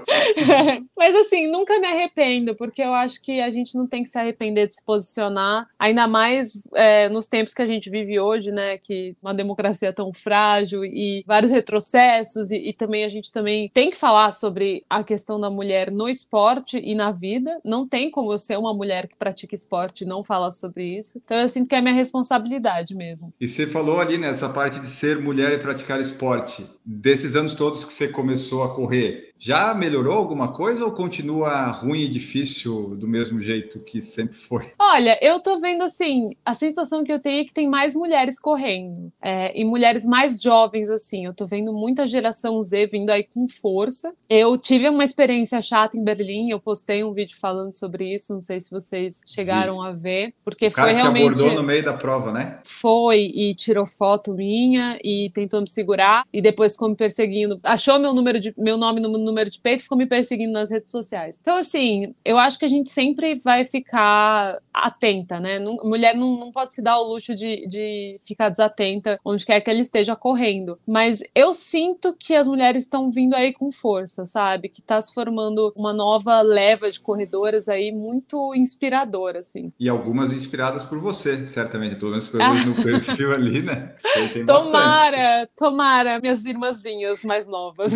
Mas assim, nunca me arrependo, porque eu acho que a gente não tem que se arrepender de se posicionar, ainda mais é, nos tempos que a gente vive hoje, né, que uma democracia tão frágil e vários retrocessos, e, e também a gente também tem que falar sobre a questão da mulher no esporte e na vida, não tem como eu ser uma mulher que pratica esporte e não falar sobre isso, então eu sinto que é minha responsabilidade mesmo. E você falou ali nessa parte de ser mulher e praticar esporte, desses anos todos que você começou a correr, já melhorou alguma coisa ou continua ruim e difícil do mesmo jeito que sempre foi? Olha, eu tô vendo assim, a sensação que eu tenho é que tem mais mulheres correndo, é, e mulheres mais jovens, assim, eu tô vendo muita geração Z vindo aí com força. Eu tive uma experiência chata em Berlim, eu postei um vídeo falando sobre isso, não sei se vocês chegaram Sim. a ver, porque o cara foi realmente... que abordou no meio da prova, né? Foi, e tirou foto minha, e tentou me segurar, e depois ficou me perseguindo, achou meu número de, meu nome no número de peito, ficou me perseguindo nas redes sociais. Então, assim, eu acho que a gente sempre vai ficar atenta, né? Não, mulher não, não pode se dar o luxo de, de ficar desatenta onde quer que ela esteja correndo. Mas eu sinto que as mulheres estão vindo aí com força, sabe? Que tá se formando uma nova leva de corredoras aí muito inspiradora, assim. E algumas inspiradas por você, certamente, pelo menos pelo no perfil ali, né? Tem tomara, bastante. tomara, minhas irmãzinhas mais novas.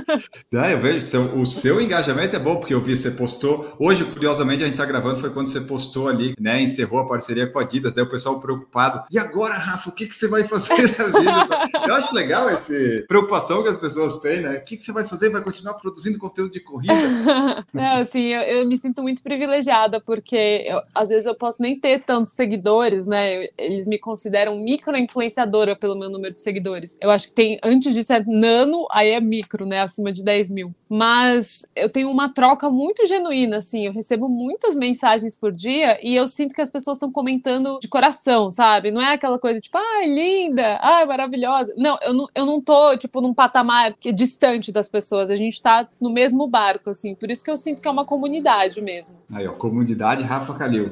É, eu vejo, o seu engajamento é bom, porque eu vi, você postou, hoje, curiosamente, a gente tá gravando, foi quando você postou ali, né, encerrou a parceria com a Adidas, daí o pessoal preocupado, e agora, Rafa, o que, que você vai fazer na vida? Eu acho legal essa preocupação que as pessoas têm, né, o que, que você vai fazer? Vai continuar produzindo conteúdo de corrida? Não, assim, eu, eu me sinto muito privilegiada, porque eu, às vezes eu posso nem ter tantos seguidores, né, eles me consideram micro-influenciadora pelo meu número de seguidores. Eu acho que tem, antes disso é nano, aí é micro, né, acima de dez mil. Mas eu tenho uma troca muito genuína, assim, eu recebo muitas mensagens por dia e eu sinto que as pessoas estão comentando de coração, sabe? Não é aquela coisa tipo, ai, linda, ai, maravilhosa. Não, eu não, eu não tô, tipo, num patamar que é distante das pessoas, a gente tá no mesmo barco, assim, por isso que eu sinto que é uma comunidade mesmo. Aí, ó, comunidade Rafa Calil.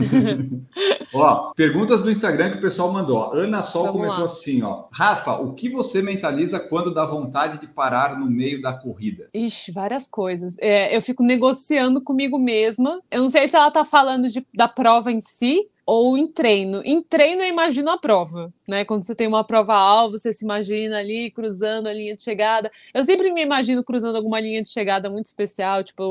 Ó, perguntas do Instagram que o pessoal mandou. Ó. Ana Sol Vamos comentou lá. assim, ó. Rafa, o que você mentaliza quando dá vontade de parar no meio da corrida? Ixi, várias coisas. É, eu fico negociando comigo mesma. Eu não sei se ela tá falando de, da prova em si ou em treino. Em treino eu imagino a prova, né? Quando você tem uma prova-alvo, você se imagina ali cruzando a linha de chegada. Eu sempre me imagino cruzando alguma linha de chegada muito especial, tipo...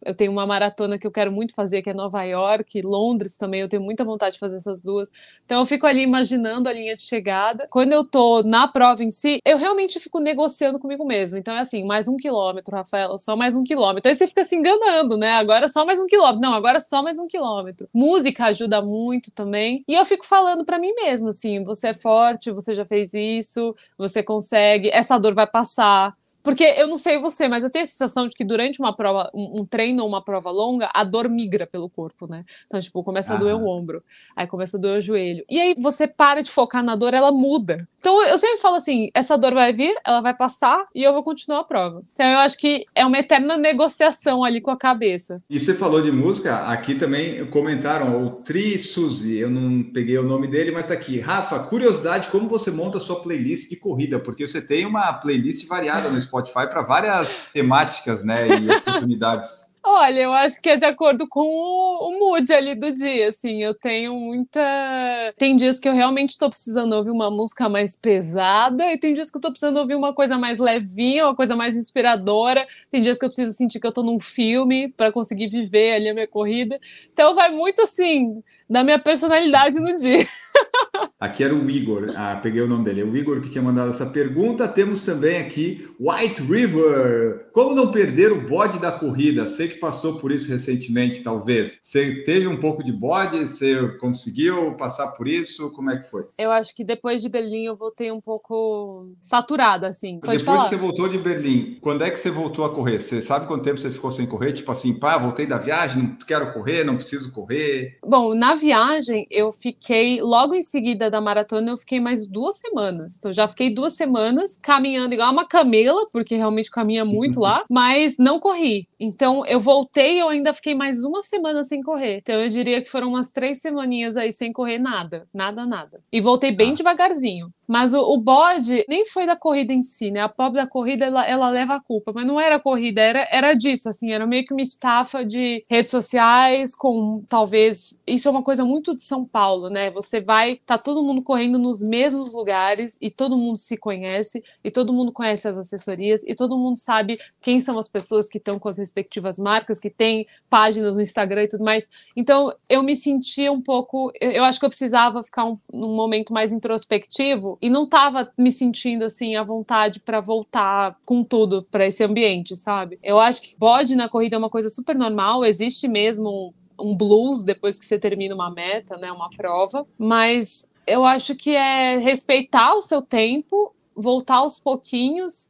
Eu tenho uma maratona que eu quero muito fazer, que é Nova York, Londres também, eu tenho muita vontade de fazer essas duas. Então eu fico ali imaginando a linha de chegada. Quando eu tô na prova em si, eu realmente fico negociando comigo mesma. Então é assim, mais um quilômetro, Rafaela, só mais um quilômetro. Aí você fica se enganando, né? Agora só mais um quilômetro. Não, agora só mais um quilômetro. Música ajuda muito também. E eu fico falando pra mim mesma, assim, você é forte, você já fez isso, você consegue, essa dor vai passar. Porque eu não sei você, mas eu tenho a sensação de que durante uma prova, um, um treino ou uma prova longa, a dor migra pelo corpo, né? Então, tipo, começa a doer o ombro, aí começa a doer o joelho. E aí você para de focar na dor, ela muda. Então eu sempre falo assim, essa dor vai vir, ela vai passar e eu vou continuar a prova. Então eu acho que é uma eterna negociação ali com a cabeça. E você falou de música, aqui também comentaram, o Tri Suzy, eu não peguei o nome dele, mas tá aqui. Rafa, curiosidade, como você monta a sua playlist de corrida? Porque você tem uma playlist variada no Spotify para várias temáticas, né, e oportunidades. Olha, eu acho que é de acordo com o, o mood ali do dia, assim, eu tenho muita... Tem dias que eu realmente tô precisando ouvir uma música mais pesada e tem dias que eu tô precisando ouvir uma coisa mais levinha, uma coisa mais inspiradora, tem dias que eu preciso sentir que eu tô num filme para conseguir viver ali a minha corrida, então vai muito, assim, da minha personalidade no dia. Aqui era o Igor, ah, peguei o nome dele, é o Igor que tinha mandado essa pergunta. Temos também aqui White River. Como não perder o bode da corrida? Sei que passou por isso recentemente, talvez. Você teve um pouco de bode? Você conseguiu passar por isso? Como é que foi? Eu acho que depois de Berlim eu voltei um pouco saturada, assim. Pode Depois falar. que você voltou de Berlim, quando é que você voltou a correr? Você sabe quanto tempo você ficou sem correr? Tipo assim, pá, voltei da viagem, não quero correr, não preciso correr. Bom, na viagem eu fiquei, logo em seguida da maratona, eu fiquei mais duas semanas. Então já fiquei duas semanas caminhando igual uma camela, porque realmente caminha muito lá, mas não corri. Então eu voltei e eu ainda fiquei mais uma semana sem correr. Então eu diria que foram umas três semaninhas aí sem correr nada, nada, nada. E voltei bem ah. devagarzinho. Mas o, o bode nem foi da corrida em si, né? A pobre da corrida, ela, ela leva a culpa. Mas não era a corrida, era, era disso, assim. Era meio que uma estafa de redes sociais com, talvez... Isso é uma coisa muito de São Paulo, né? Você vai... Tá todo mundo correndo nos mesmos lugares e todo mundo se conhece e todo mundo conhece as assessorias e todo mundo sabe quem são as pessoas que estão com as respectivas marcas, que têm páginas no Instagram e tudo mais. Então, eu me sentia um pouco... Eu, eu acho que eu precisava ficar um, num momento mais introspectivo e não tava me sentindo, assim, à vontade para voltar com tudo para esse ambiente, sabe? Eu acho que bode na corrida é uma coisa super normal, existe mesmo um blues depois que você termina uma meta, né, uma prova, mas eu acho que é respeitar o seu tempo, voltar aos pouquinhos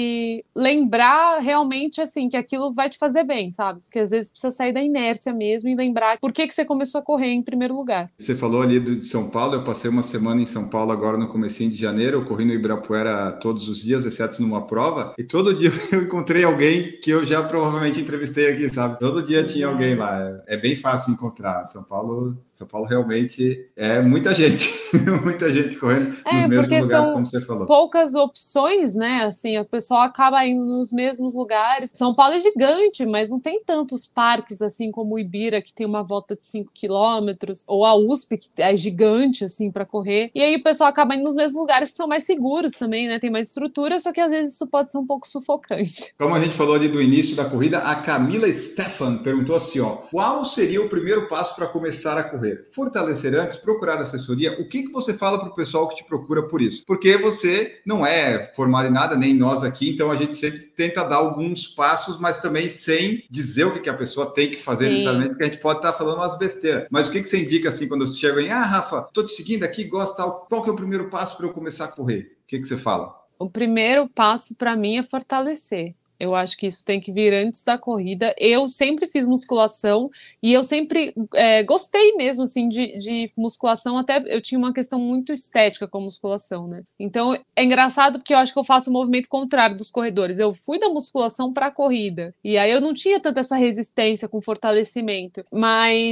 e lembrar realmente, assim, que aquilo vai te fazer bem, sabe? Porque às vezes precisa sair da inércia mesmo e lembrar por que que você começou a correr em primeiro lugar. Você falou ali de São Paulo, eu passei uma semana em São Paulo agora no comecinho de janeiro, eu corri no Ibirapuera todos os dias, exceto numa prova, e todo dia eu encontrei alguém que eu já provavelmente entrevistei aqui, sabe? Todo dia tinha alguém lá, é bem fácil encontrar. São Paulo... São Paulo realmente é muita gente, muita gente correndo é, nos mesmos lugares, como você falou. Poucas opções, né? Assim, a pessoa acaba indo nos mesmos lugares. São Paulo é gigante, mas não tem tantos parques assim como o Ibira, que tem uma volta de cinco quilômetros, ou a U S P, que é gigante, assim, para correr. E aí o pessoal acaba indo nos mesmos lugares que são mais seguros também, né? Tem mais estrutura, só que às vezes isso pode ser um pouco sufocante. Como a gente falou ali do início da corrida, a Camila Stefan perguntou assim, ó, qual seria o primeiro passo para começar a correr? Fortalecer antes, procurar assessoria. O que, que você fala para o pessoal que te procura por isso? Porque você não é formado em nada, nem nós aqui, então a gente sempre tenta dar alguns passos, mas também sem dizer o que, que a pessoa tem que fazer Sim. necessariamente, porque a gente pode estar falando umas besteiras. Mas o que, que você indica assim quando você chega em, ah, Rafa, tô te seguindo aqui, gosto tal, qual que é o primeiro passo para eu começar a correr? O que, que você fala? O primeiro passo para mim é fortalecer. Eu acho que isso tem que vir antes da corrida. Eu sempre fiz musculação e eu sempre é, gostei mesmo, assim, de, de musculação. Até eu tinha uma questão muito estética com musculação, né? Então, é engraçado porque eu acho que eu faço o movimento contrário dos corredores. Eu fui da musculação para a corrida. E aí eu não tinha tanta essa resistência com fortalecimento. Mas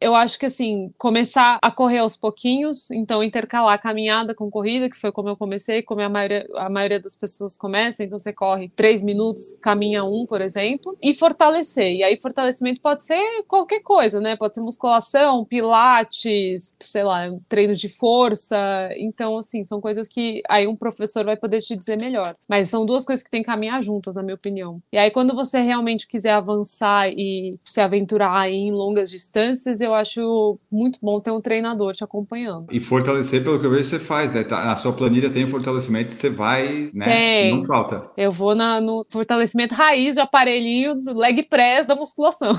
eu acho que, assim, começar a correr aos pouquinhos, então intercalar caminhada com corrida, que foi como eu comecei, como a maioria, a maioria das pessoas começa, então você corre três minutos, caminha um, por exemplo, e fortalecer. E aí fortalecimento pode ser qualquer coisa, né? Pode ser musculação, pilates, sei lá, treino de força. Então, assim, são coisas que aí um professor vai poder te dizer melhor. Mas são duas coisas que tem que caminhar juntas, na minha opinião. E aí, quando você realmente quiser avançar e se aventurar aí em longas distâncias, eu acho muito bom ter um treinador te acompanhando. E fortalecer, pelo que eu vejo, você faz, né? Na sua planilha tem fortalecimento, você vai, né? Tem. Não falta. Eu vou na, no fortalecimento raiz de aparelhinho do leg press da musculação.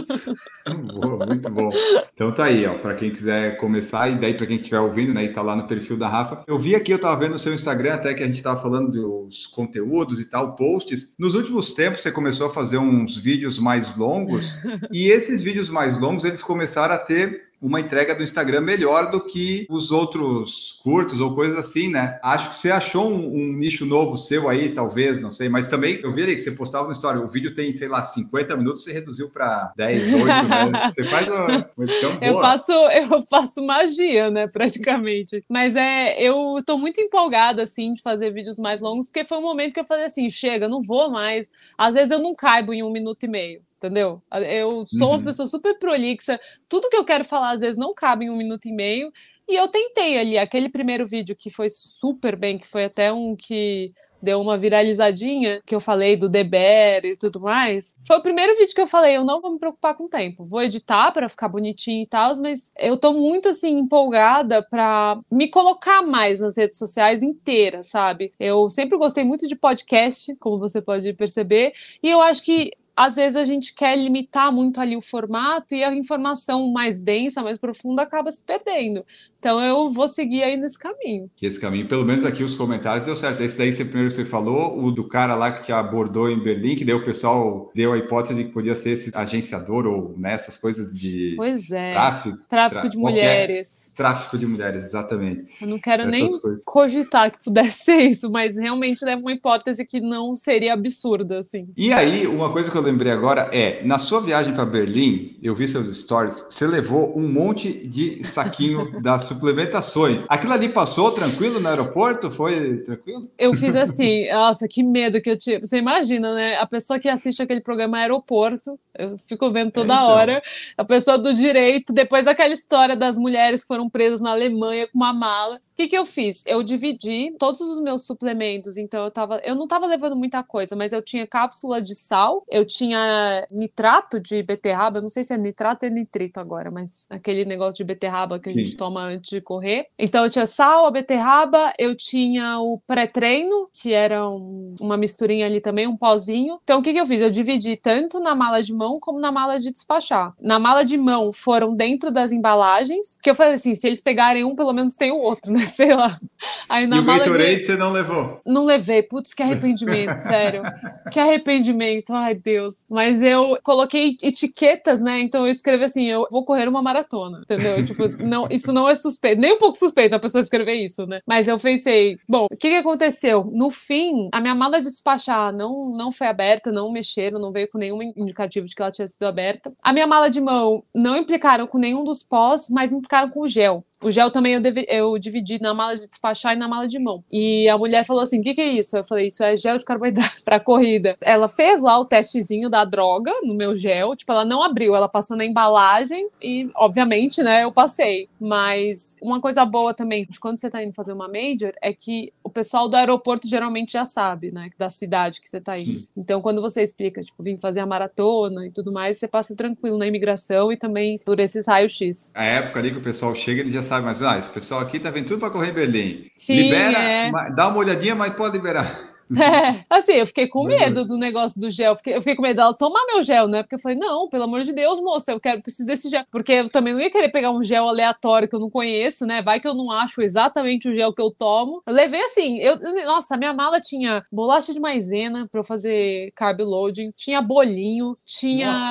Boa, muito bom. Então tá aí, ó, para quem quiser começar, e daí para quem estiver ouvindo, né, e tá lá no perfil da Rafa. Eu vi aqui, eu tava vendo no seu Instagram, até que a gente tava falando dos conteúdos e tal, posts. Nos últimos tempos, você começou a fazer uns vídeos mais longos, e esses vídeos mais longos, eles começaram a ter uma entrega do Instagram melhor do que os outros curtos ou coisas assim, né? Acho que você achou um, um nicho novo seu aí, talvez, não sei, mas também eu vi ali que você postava no story, o vídeo tem, sei lá, cinquenta minutos, você reduziu para dez, oito, né? Você faz uma, uma edição boa. Eu faço, eu faço magia, né, praticamente. Mas é, eu tô muito empolgada, assim, de fazer vídeos mais longos, porque foi um momento que eu falei assim, chega, não vou mais. Às vezes eu não caibo em um minuto e meio. Entendeu? Eu sou uma uhum. pessoa super prolixa, tudo que eu quero falar às vezes não cabe em um minuto e meio, e eu tentei ali, aquele primeiro vídeo que foi super bem, que foi até um que deu uma viralizadinha, que eu falei do The Bear e tudo mais, foi o primeiro vídeo que eu falei, eu não vou me preocupar com o tempo, vou editar pra ficar bonitinho e tal, mas eu tô muito, assim, empolgada pra me colocar mais nas redes sociais inteiras, sabe? Eu sempre gostei muito de podcast, como você pode perceber, e eu acho que às vezes a gente quer limitar muito ali o formato e a informação mais densa, mais profunda acaba se perdendo. Então eu vou seguir aí nesse caminho. Que esse caminho, pelo menos aqui os comentários deu certo. Esse daí você, primeiro você falou, o do cara lá que te abordou em Berlim, que daí o pessoal deu a hipótese de que podia ser esse agenciador ou nessas né, coisas de pois é. tráfico. Tráfico de mulheres. Tráfico de mulheres, exatamente. Eu não quero Essas nem coisas. cogitar que pudesse ser isso, mas realmente é uma hipótese que não seria absurda, assim. E aí, uma coisa que eu lembrei agora é, na sua viagem para Berlim, eu vi seus stories, você levou um monte de saquinho das suplementações. Aquilo ali passou tranquilo no aeroporto? Foi tranquilo? Eu fiz assim, nossa, que medo que eu tive. Você imagina, né? A pessoa que assiste aquele programa Aeroporto, eu fico vendo toda é, então. hora, a pessoa do direito, depois daquela história das mulheres que foram presas na Alemanha com uma mala. O que que eu fiz? Eu dividi todos os meus suplementos, então eu tava, eu não tava levando muita coisa, mas eu tinha cápsula de sal, eu tinha nitrato de beterraba, eu não sei se é nitrato ou é nitrito agora, mas aquele negócio de beterraba que Sim. a gente toma antes de correr. Então eu tinha sal, a beterraba, eu tinha o pré-treino, que era um, uma misturinha ali também, um pozinho. Então o que que eu fiz? Eu dividi tanto na mala de mão como na mala de despachar. Na mala de mão foram dentro das embalagens, que eu falei assim, se eles pegarem um, pelo menos tem o outro, né? Sei lá. Aí, na e o mala Gatorade de... você não levou? Não levei. Putz, que arrependimento, sério. Que arrependimento, ai Deus. Mas eu coloquei etiquetas, né? Então eu escrevi assim, eu vou correr uma maratona, entendeu? Tipo, não, isso não é suspeito. Nem um pouco suspeito a pessoa escrever isso, né? Mas eu pensei, bom, o que que aconteceu? No fim, a minha mala de despachar não, não foi aberta, não mexeram, não veio com nenhum indicativo de que ela tinha sido aberta. A minha mala de mão não implicaram com nenhum dos pós, mas implicaram com o gel. O gel também eu, deve, eu dividi na mala de despachar e na mala de mão. E a mulher falou assim, o que que é isso? Eu falei, isso é gel de carboidrato pra corrida. Ela fez lá o testezinho da droga no meu gel. Tipo, ela não abriu, ela passou na embalagem e, obviamente, né, eu passei. Mas uma coisa boa também de quando você tá indo fazer uma major é que o pessoal do aeroporto geralmente já sabe, né, da cidade que você tá indo. Sim. Então, quando você explica, tipo, vim fazer a maratona e tudo mais, você passa tranquilo na imigração e também por esses raios-x. A época ali que o pessoal chega, ele já sabe, mas ah, esse pessoal aqui tá vendo tudo para correr em Berlim. Sim, libera, é. dá uma olhadinha, mas pode liberar. É, assim, eu fiquei com medo do negócio do gel, eu fiquei, eu fiquei com medo dela tomar meu gel, né, porque eu falei, não, pelo amor de Deus, moça, eu quero, preciso desse gel, porque eu também não ia querer pegar um gel aleatório que eu não conheço, né, vai que eu não acho exatamente o gel que eu tomo. Eu levei assim, eu, nossa, a minha mala tinha bolacha de maisena pra eu fazer carb loading, tinha bolinho, tinha, nossa.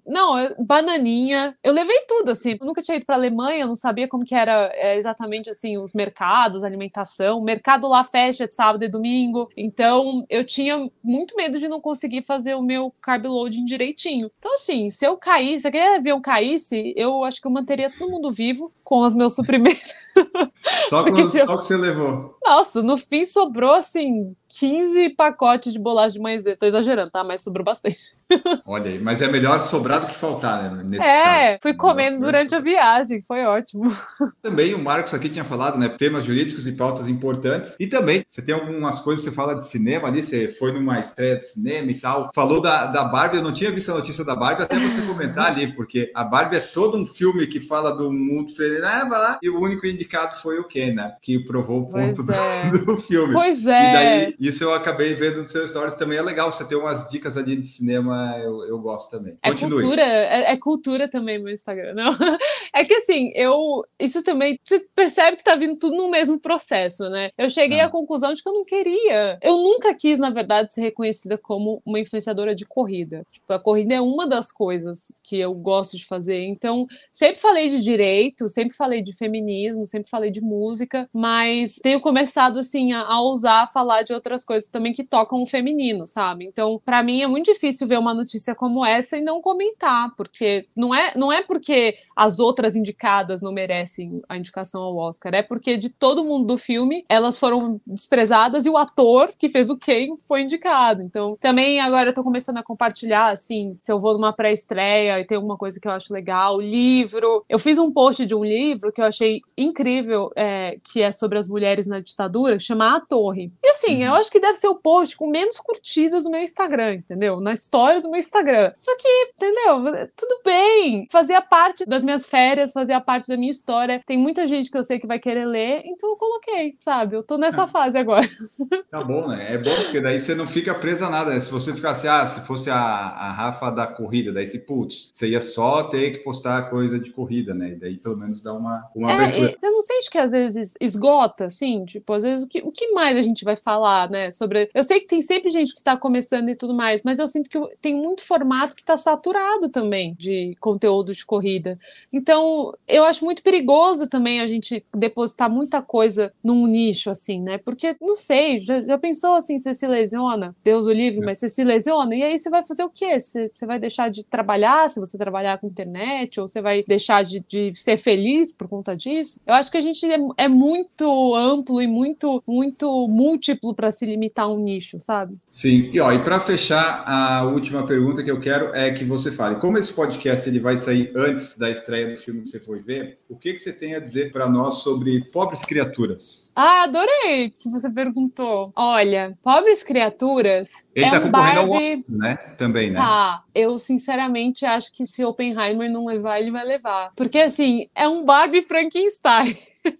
Não, eu, bananinha. Eu levei tudo, assim. Eu nunca tinha ido pra Alemanha, eu não sabia como que era é, exatamente, assim, os mercados, a alimentação. O mercado lá fecha de sábado e domingo. Então, eu tinha muito medo de não conseguir fazer o meu carb loading direitinho. Então, assim, se eu caísse, se aquele avião caísse, eu acho que eu manteria todo mundo vivo com os meus suprimentos. Só, Porque, com, tipo, só que você levou. Nossa, no fim sobrou, assim, quinze pacotes de bolacha de maisena. Tô exagerando, tá? Mas sobrou bastante. Olha aí, mas é melhor sobrar do que faltar, né? Nesse É, caso. fui comendo durante a viagem, foi ótimo. Também o Marcos aqui tinha falado, né? Temas jurídicos e pautas importantes. E também, você tem algumas coisas que você fala de cinema ali, você foi numa estreia de cinema e tal. Falou da, da Barbie, eu não tinha visto a notícia da Barbie, até você comentar ali, porque a Barbie é todo um filme que fala do mundo feminino, ah, vai lá, e o único indicado foi o Ken, né? Que provou o ponto do, é. do filme. Pois é. E daí, isso eu acabei vendo no seu stories, também é legal, você ter umas dicas ali de cinema, eu, eu gosto também. É Continue. cultura, é, é cultura também meu Instagram, não? É que assim, eu, isso também, você percebe que tá vindo tudo no mesmo processo, né? Eu cheguei ah. à conclusão de que eu não queria, eu nunca quis, na verdade, ser reconhecida como uma influenciadora de corrida. Tipo, a corrida é uma das coisas que eu gosto de fazer, então sempre falei de direito, sempre falei de feminismo, sempre falei de música, mas tenho começado, assim, a, a ousar falar de outras coisas também que tocam o feminino, sabe? Então, pra mim é muito difícil ver uma notícia como essa e não comentar, porque não é, não é porque as outras indicadas não merecem a indicação ao Oscar, é porque de todo mundo do filme, elas foram desprezadas e o ator que fez o Ken foi indicado. Então, também agora eu tô começando a compartilhar, assim, se eu vou numa pré-estreia e tem alguma coisa que eu acho legal, livro. Eu fiz um post de um livro que eu achei incrível, é, que é sobre as mulheres na ditadura, que chama A Torre. E assim, eu acho que deve ser o post com menos curtidas no meu Instagram, entendeu? Na história do meu Instagram. Só que, entendeu? Tudo bem. Fazia parte das minhas férias, fazia parte da minha história. Tem muita gente que eu sei que vai querer ler, então eu coloquei, sabe? Eu tô nessa ah. fase agora. Tá bom, né? É bom, porque daí você não fica presa a nada, né? Se você ficasse, ah, se fosse a, a Rafa da corrida, daí se, putz, você ia só ter que postar coisa de corrida, né? E daí pelo menos dá uma, uma é, abertura. Você não sente que às vezes esgota, assim? Tipo, às vezes o que, o que mais a gente vai falar, né? Sobre. Eu sei que tem sempre gente que tá começando e tudo mais, mas eu sinto que tem muito formato que tá saturado também de conteúdo de corrida. Então, eu acho muito perigoso também a gente depositar muita coisa num nicho, assim, né? Porque, não sei, já, já pensou assim, você se lesiona, Deus o livre, mas você se lesiona, e aí você vai fazer o quê? Você, você vai deixar de trabalhar se você trabalhar com internet, ou você vai deixar de, de ser feliz por conta disso? Eu acho que a gente é, é muito amplo e muito, muito múltiplo para se limitar a um nicho, sabe? Sim, e ó, e para fechar, a última pergunta que eu quero é que você fale, como esse podcast ele vai sair antes da estreia do filme que você foi ver, o que, que você tem a dizer para nós sobre Pobres Criaturas? Ah, adorei que você perguntou. Olha, Pobres Criaturas ele é tá um concorrendo Barbie... ao Oscar, né? Também, né? Tá, eu sinceramente acho que se Oppenheimer não levar, ele vai levar. Porque, assim, é um Barbie Frankenstein.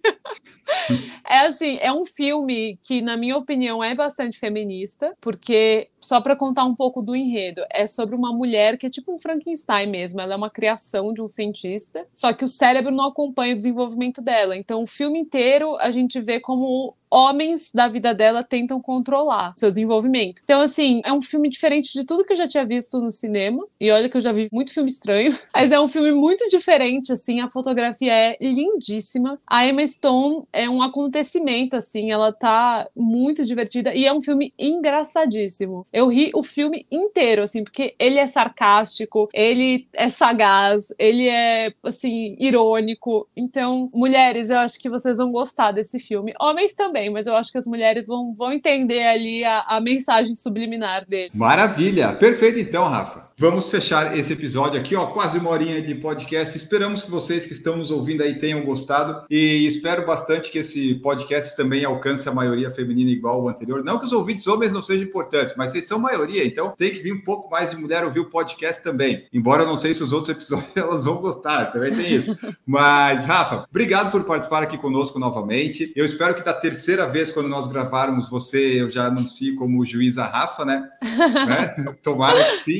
É assim, é um filme que, na minha opinião, é bastante feminista, porque, só pra contar um pouco do enredo, é sobre uma mulher que é tipo um Frankenstein mesmo, ela é uma criação de um cientista, só que o cérebro não acompanha o desenvolvimento dela, então o filme inteiro a gente vê como homens da vida dela tentam controlar seu desenvolvimento. Então, assim, é um filme diferente de tudo que eu já tinha visto no cinema, e olha que eu já vi muito filme estranho, mas é um filme muito diferente, assim, a fotografia é lindíssima, a Emma Stone é um acontecimento, assim, ela tá muito divertida, e é um filme engraçadíssimo. Eu ri o filme inteiro, assim, porque ele é sarcástico, ele é sagaz, ele é, assim, irônico, então, mulheres, eu acho que vocês vão gostar desse filme. Homens também, mas eu acho que as mulheres vão, vão entender ali a, a mensagem subliminar dele. Maravilha! Perfeito então, Rafa. Vamos fechar esse episódio aqui, ó, quase uma horinha de podcast. Esperamos que vocês que estão nos ouvindo aí tenham gostado e espero bastante que esse podcast também alcance a maioria feminina igual ao anterior. Não que os ouvintes homens não sejam importantes, mas vocês são maioria, então tem que vir um pouco mais de mulher ouvir o podcast também. Embora eu não sei se os outros episódios elas vão gostar, também tem isso. Mas, Rafa, obrigado por participar aqui conosco novamente. Eu espero que da terceira vez, quando nós gravarmos, você, eu já anuncie como juíza Rafa, né? né? Tomara que sim. Mas se não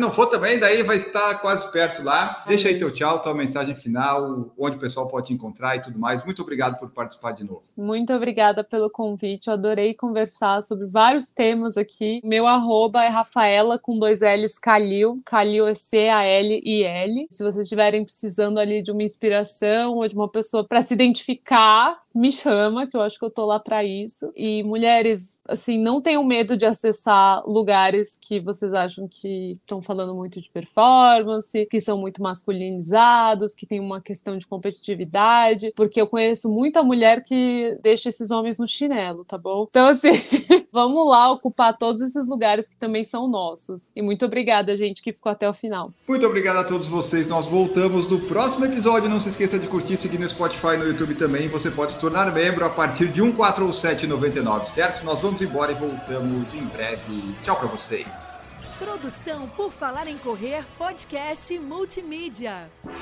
não for também, daí vai estar quase perto lá. Deixa aí teu tchau, tua mensagem final, onde o pessoal pode te encontrar e tudo mais. Muito obrigado por participar de novo. Muito obrigada pelo convite. Eu adorei conversar sobre vários temas aqui. Meu arroba é Rafaela com dois L's Calil. Calil é C A L I L. Se vocês estiverem precisando ali de uma inspiração ou de uma pessoa para se identificar, me chama, que eu acho que eu tô lá para isso. E mulheres, assim, não tenham medo de acessar lugares que vocês acham que estão falando muito de performance, que são muito masculinizados, que tem uma questão de competitividade, porque eu conheço muita mulher que deixa esses homens no chinelo, tá bom? Então, assim, vamos lá ocupar todos esses lugares que também são nossos. E muito obrigada, gente, que ficou até o final. Muito obrigado a todos vocês. Nós voltamos no próximo episódio. Não se esqueça de curtir, seguir no Spotify e no YouTube também. Você pode se tornar membro a partir de cento e quatro ou sete reais e noventa e nove centavos, certo? Nós vamos embora e voltamos em breve. Tchau para vocês. Produção por Falar em Correr, podcast multimídia.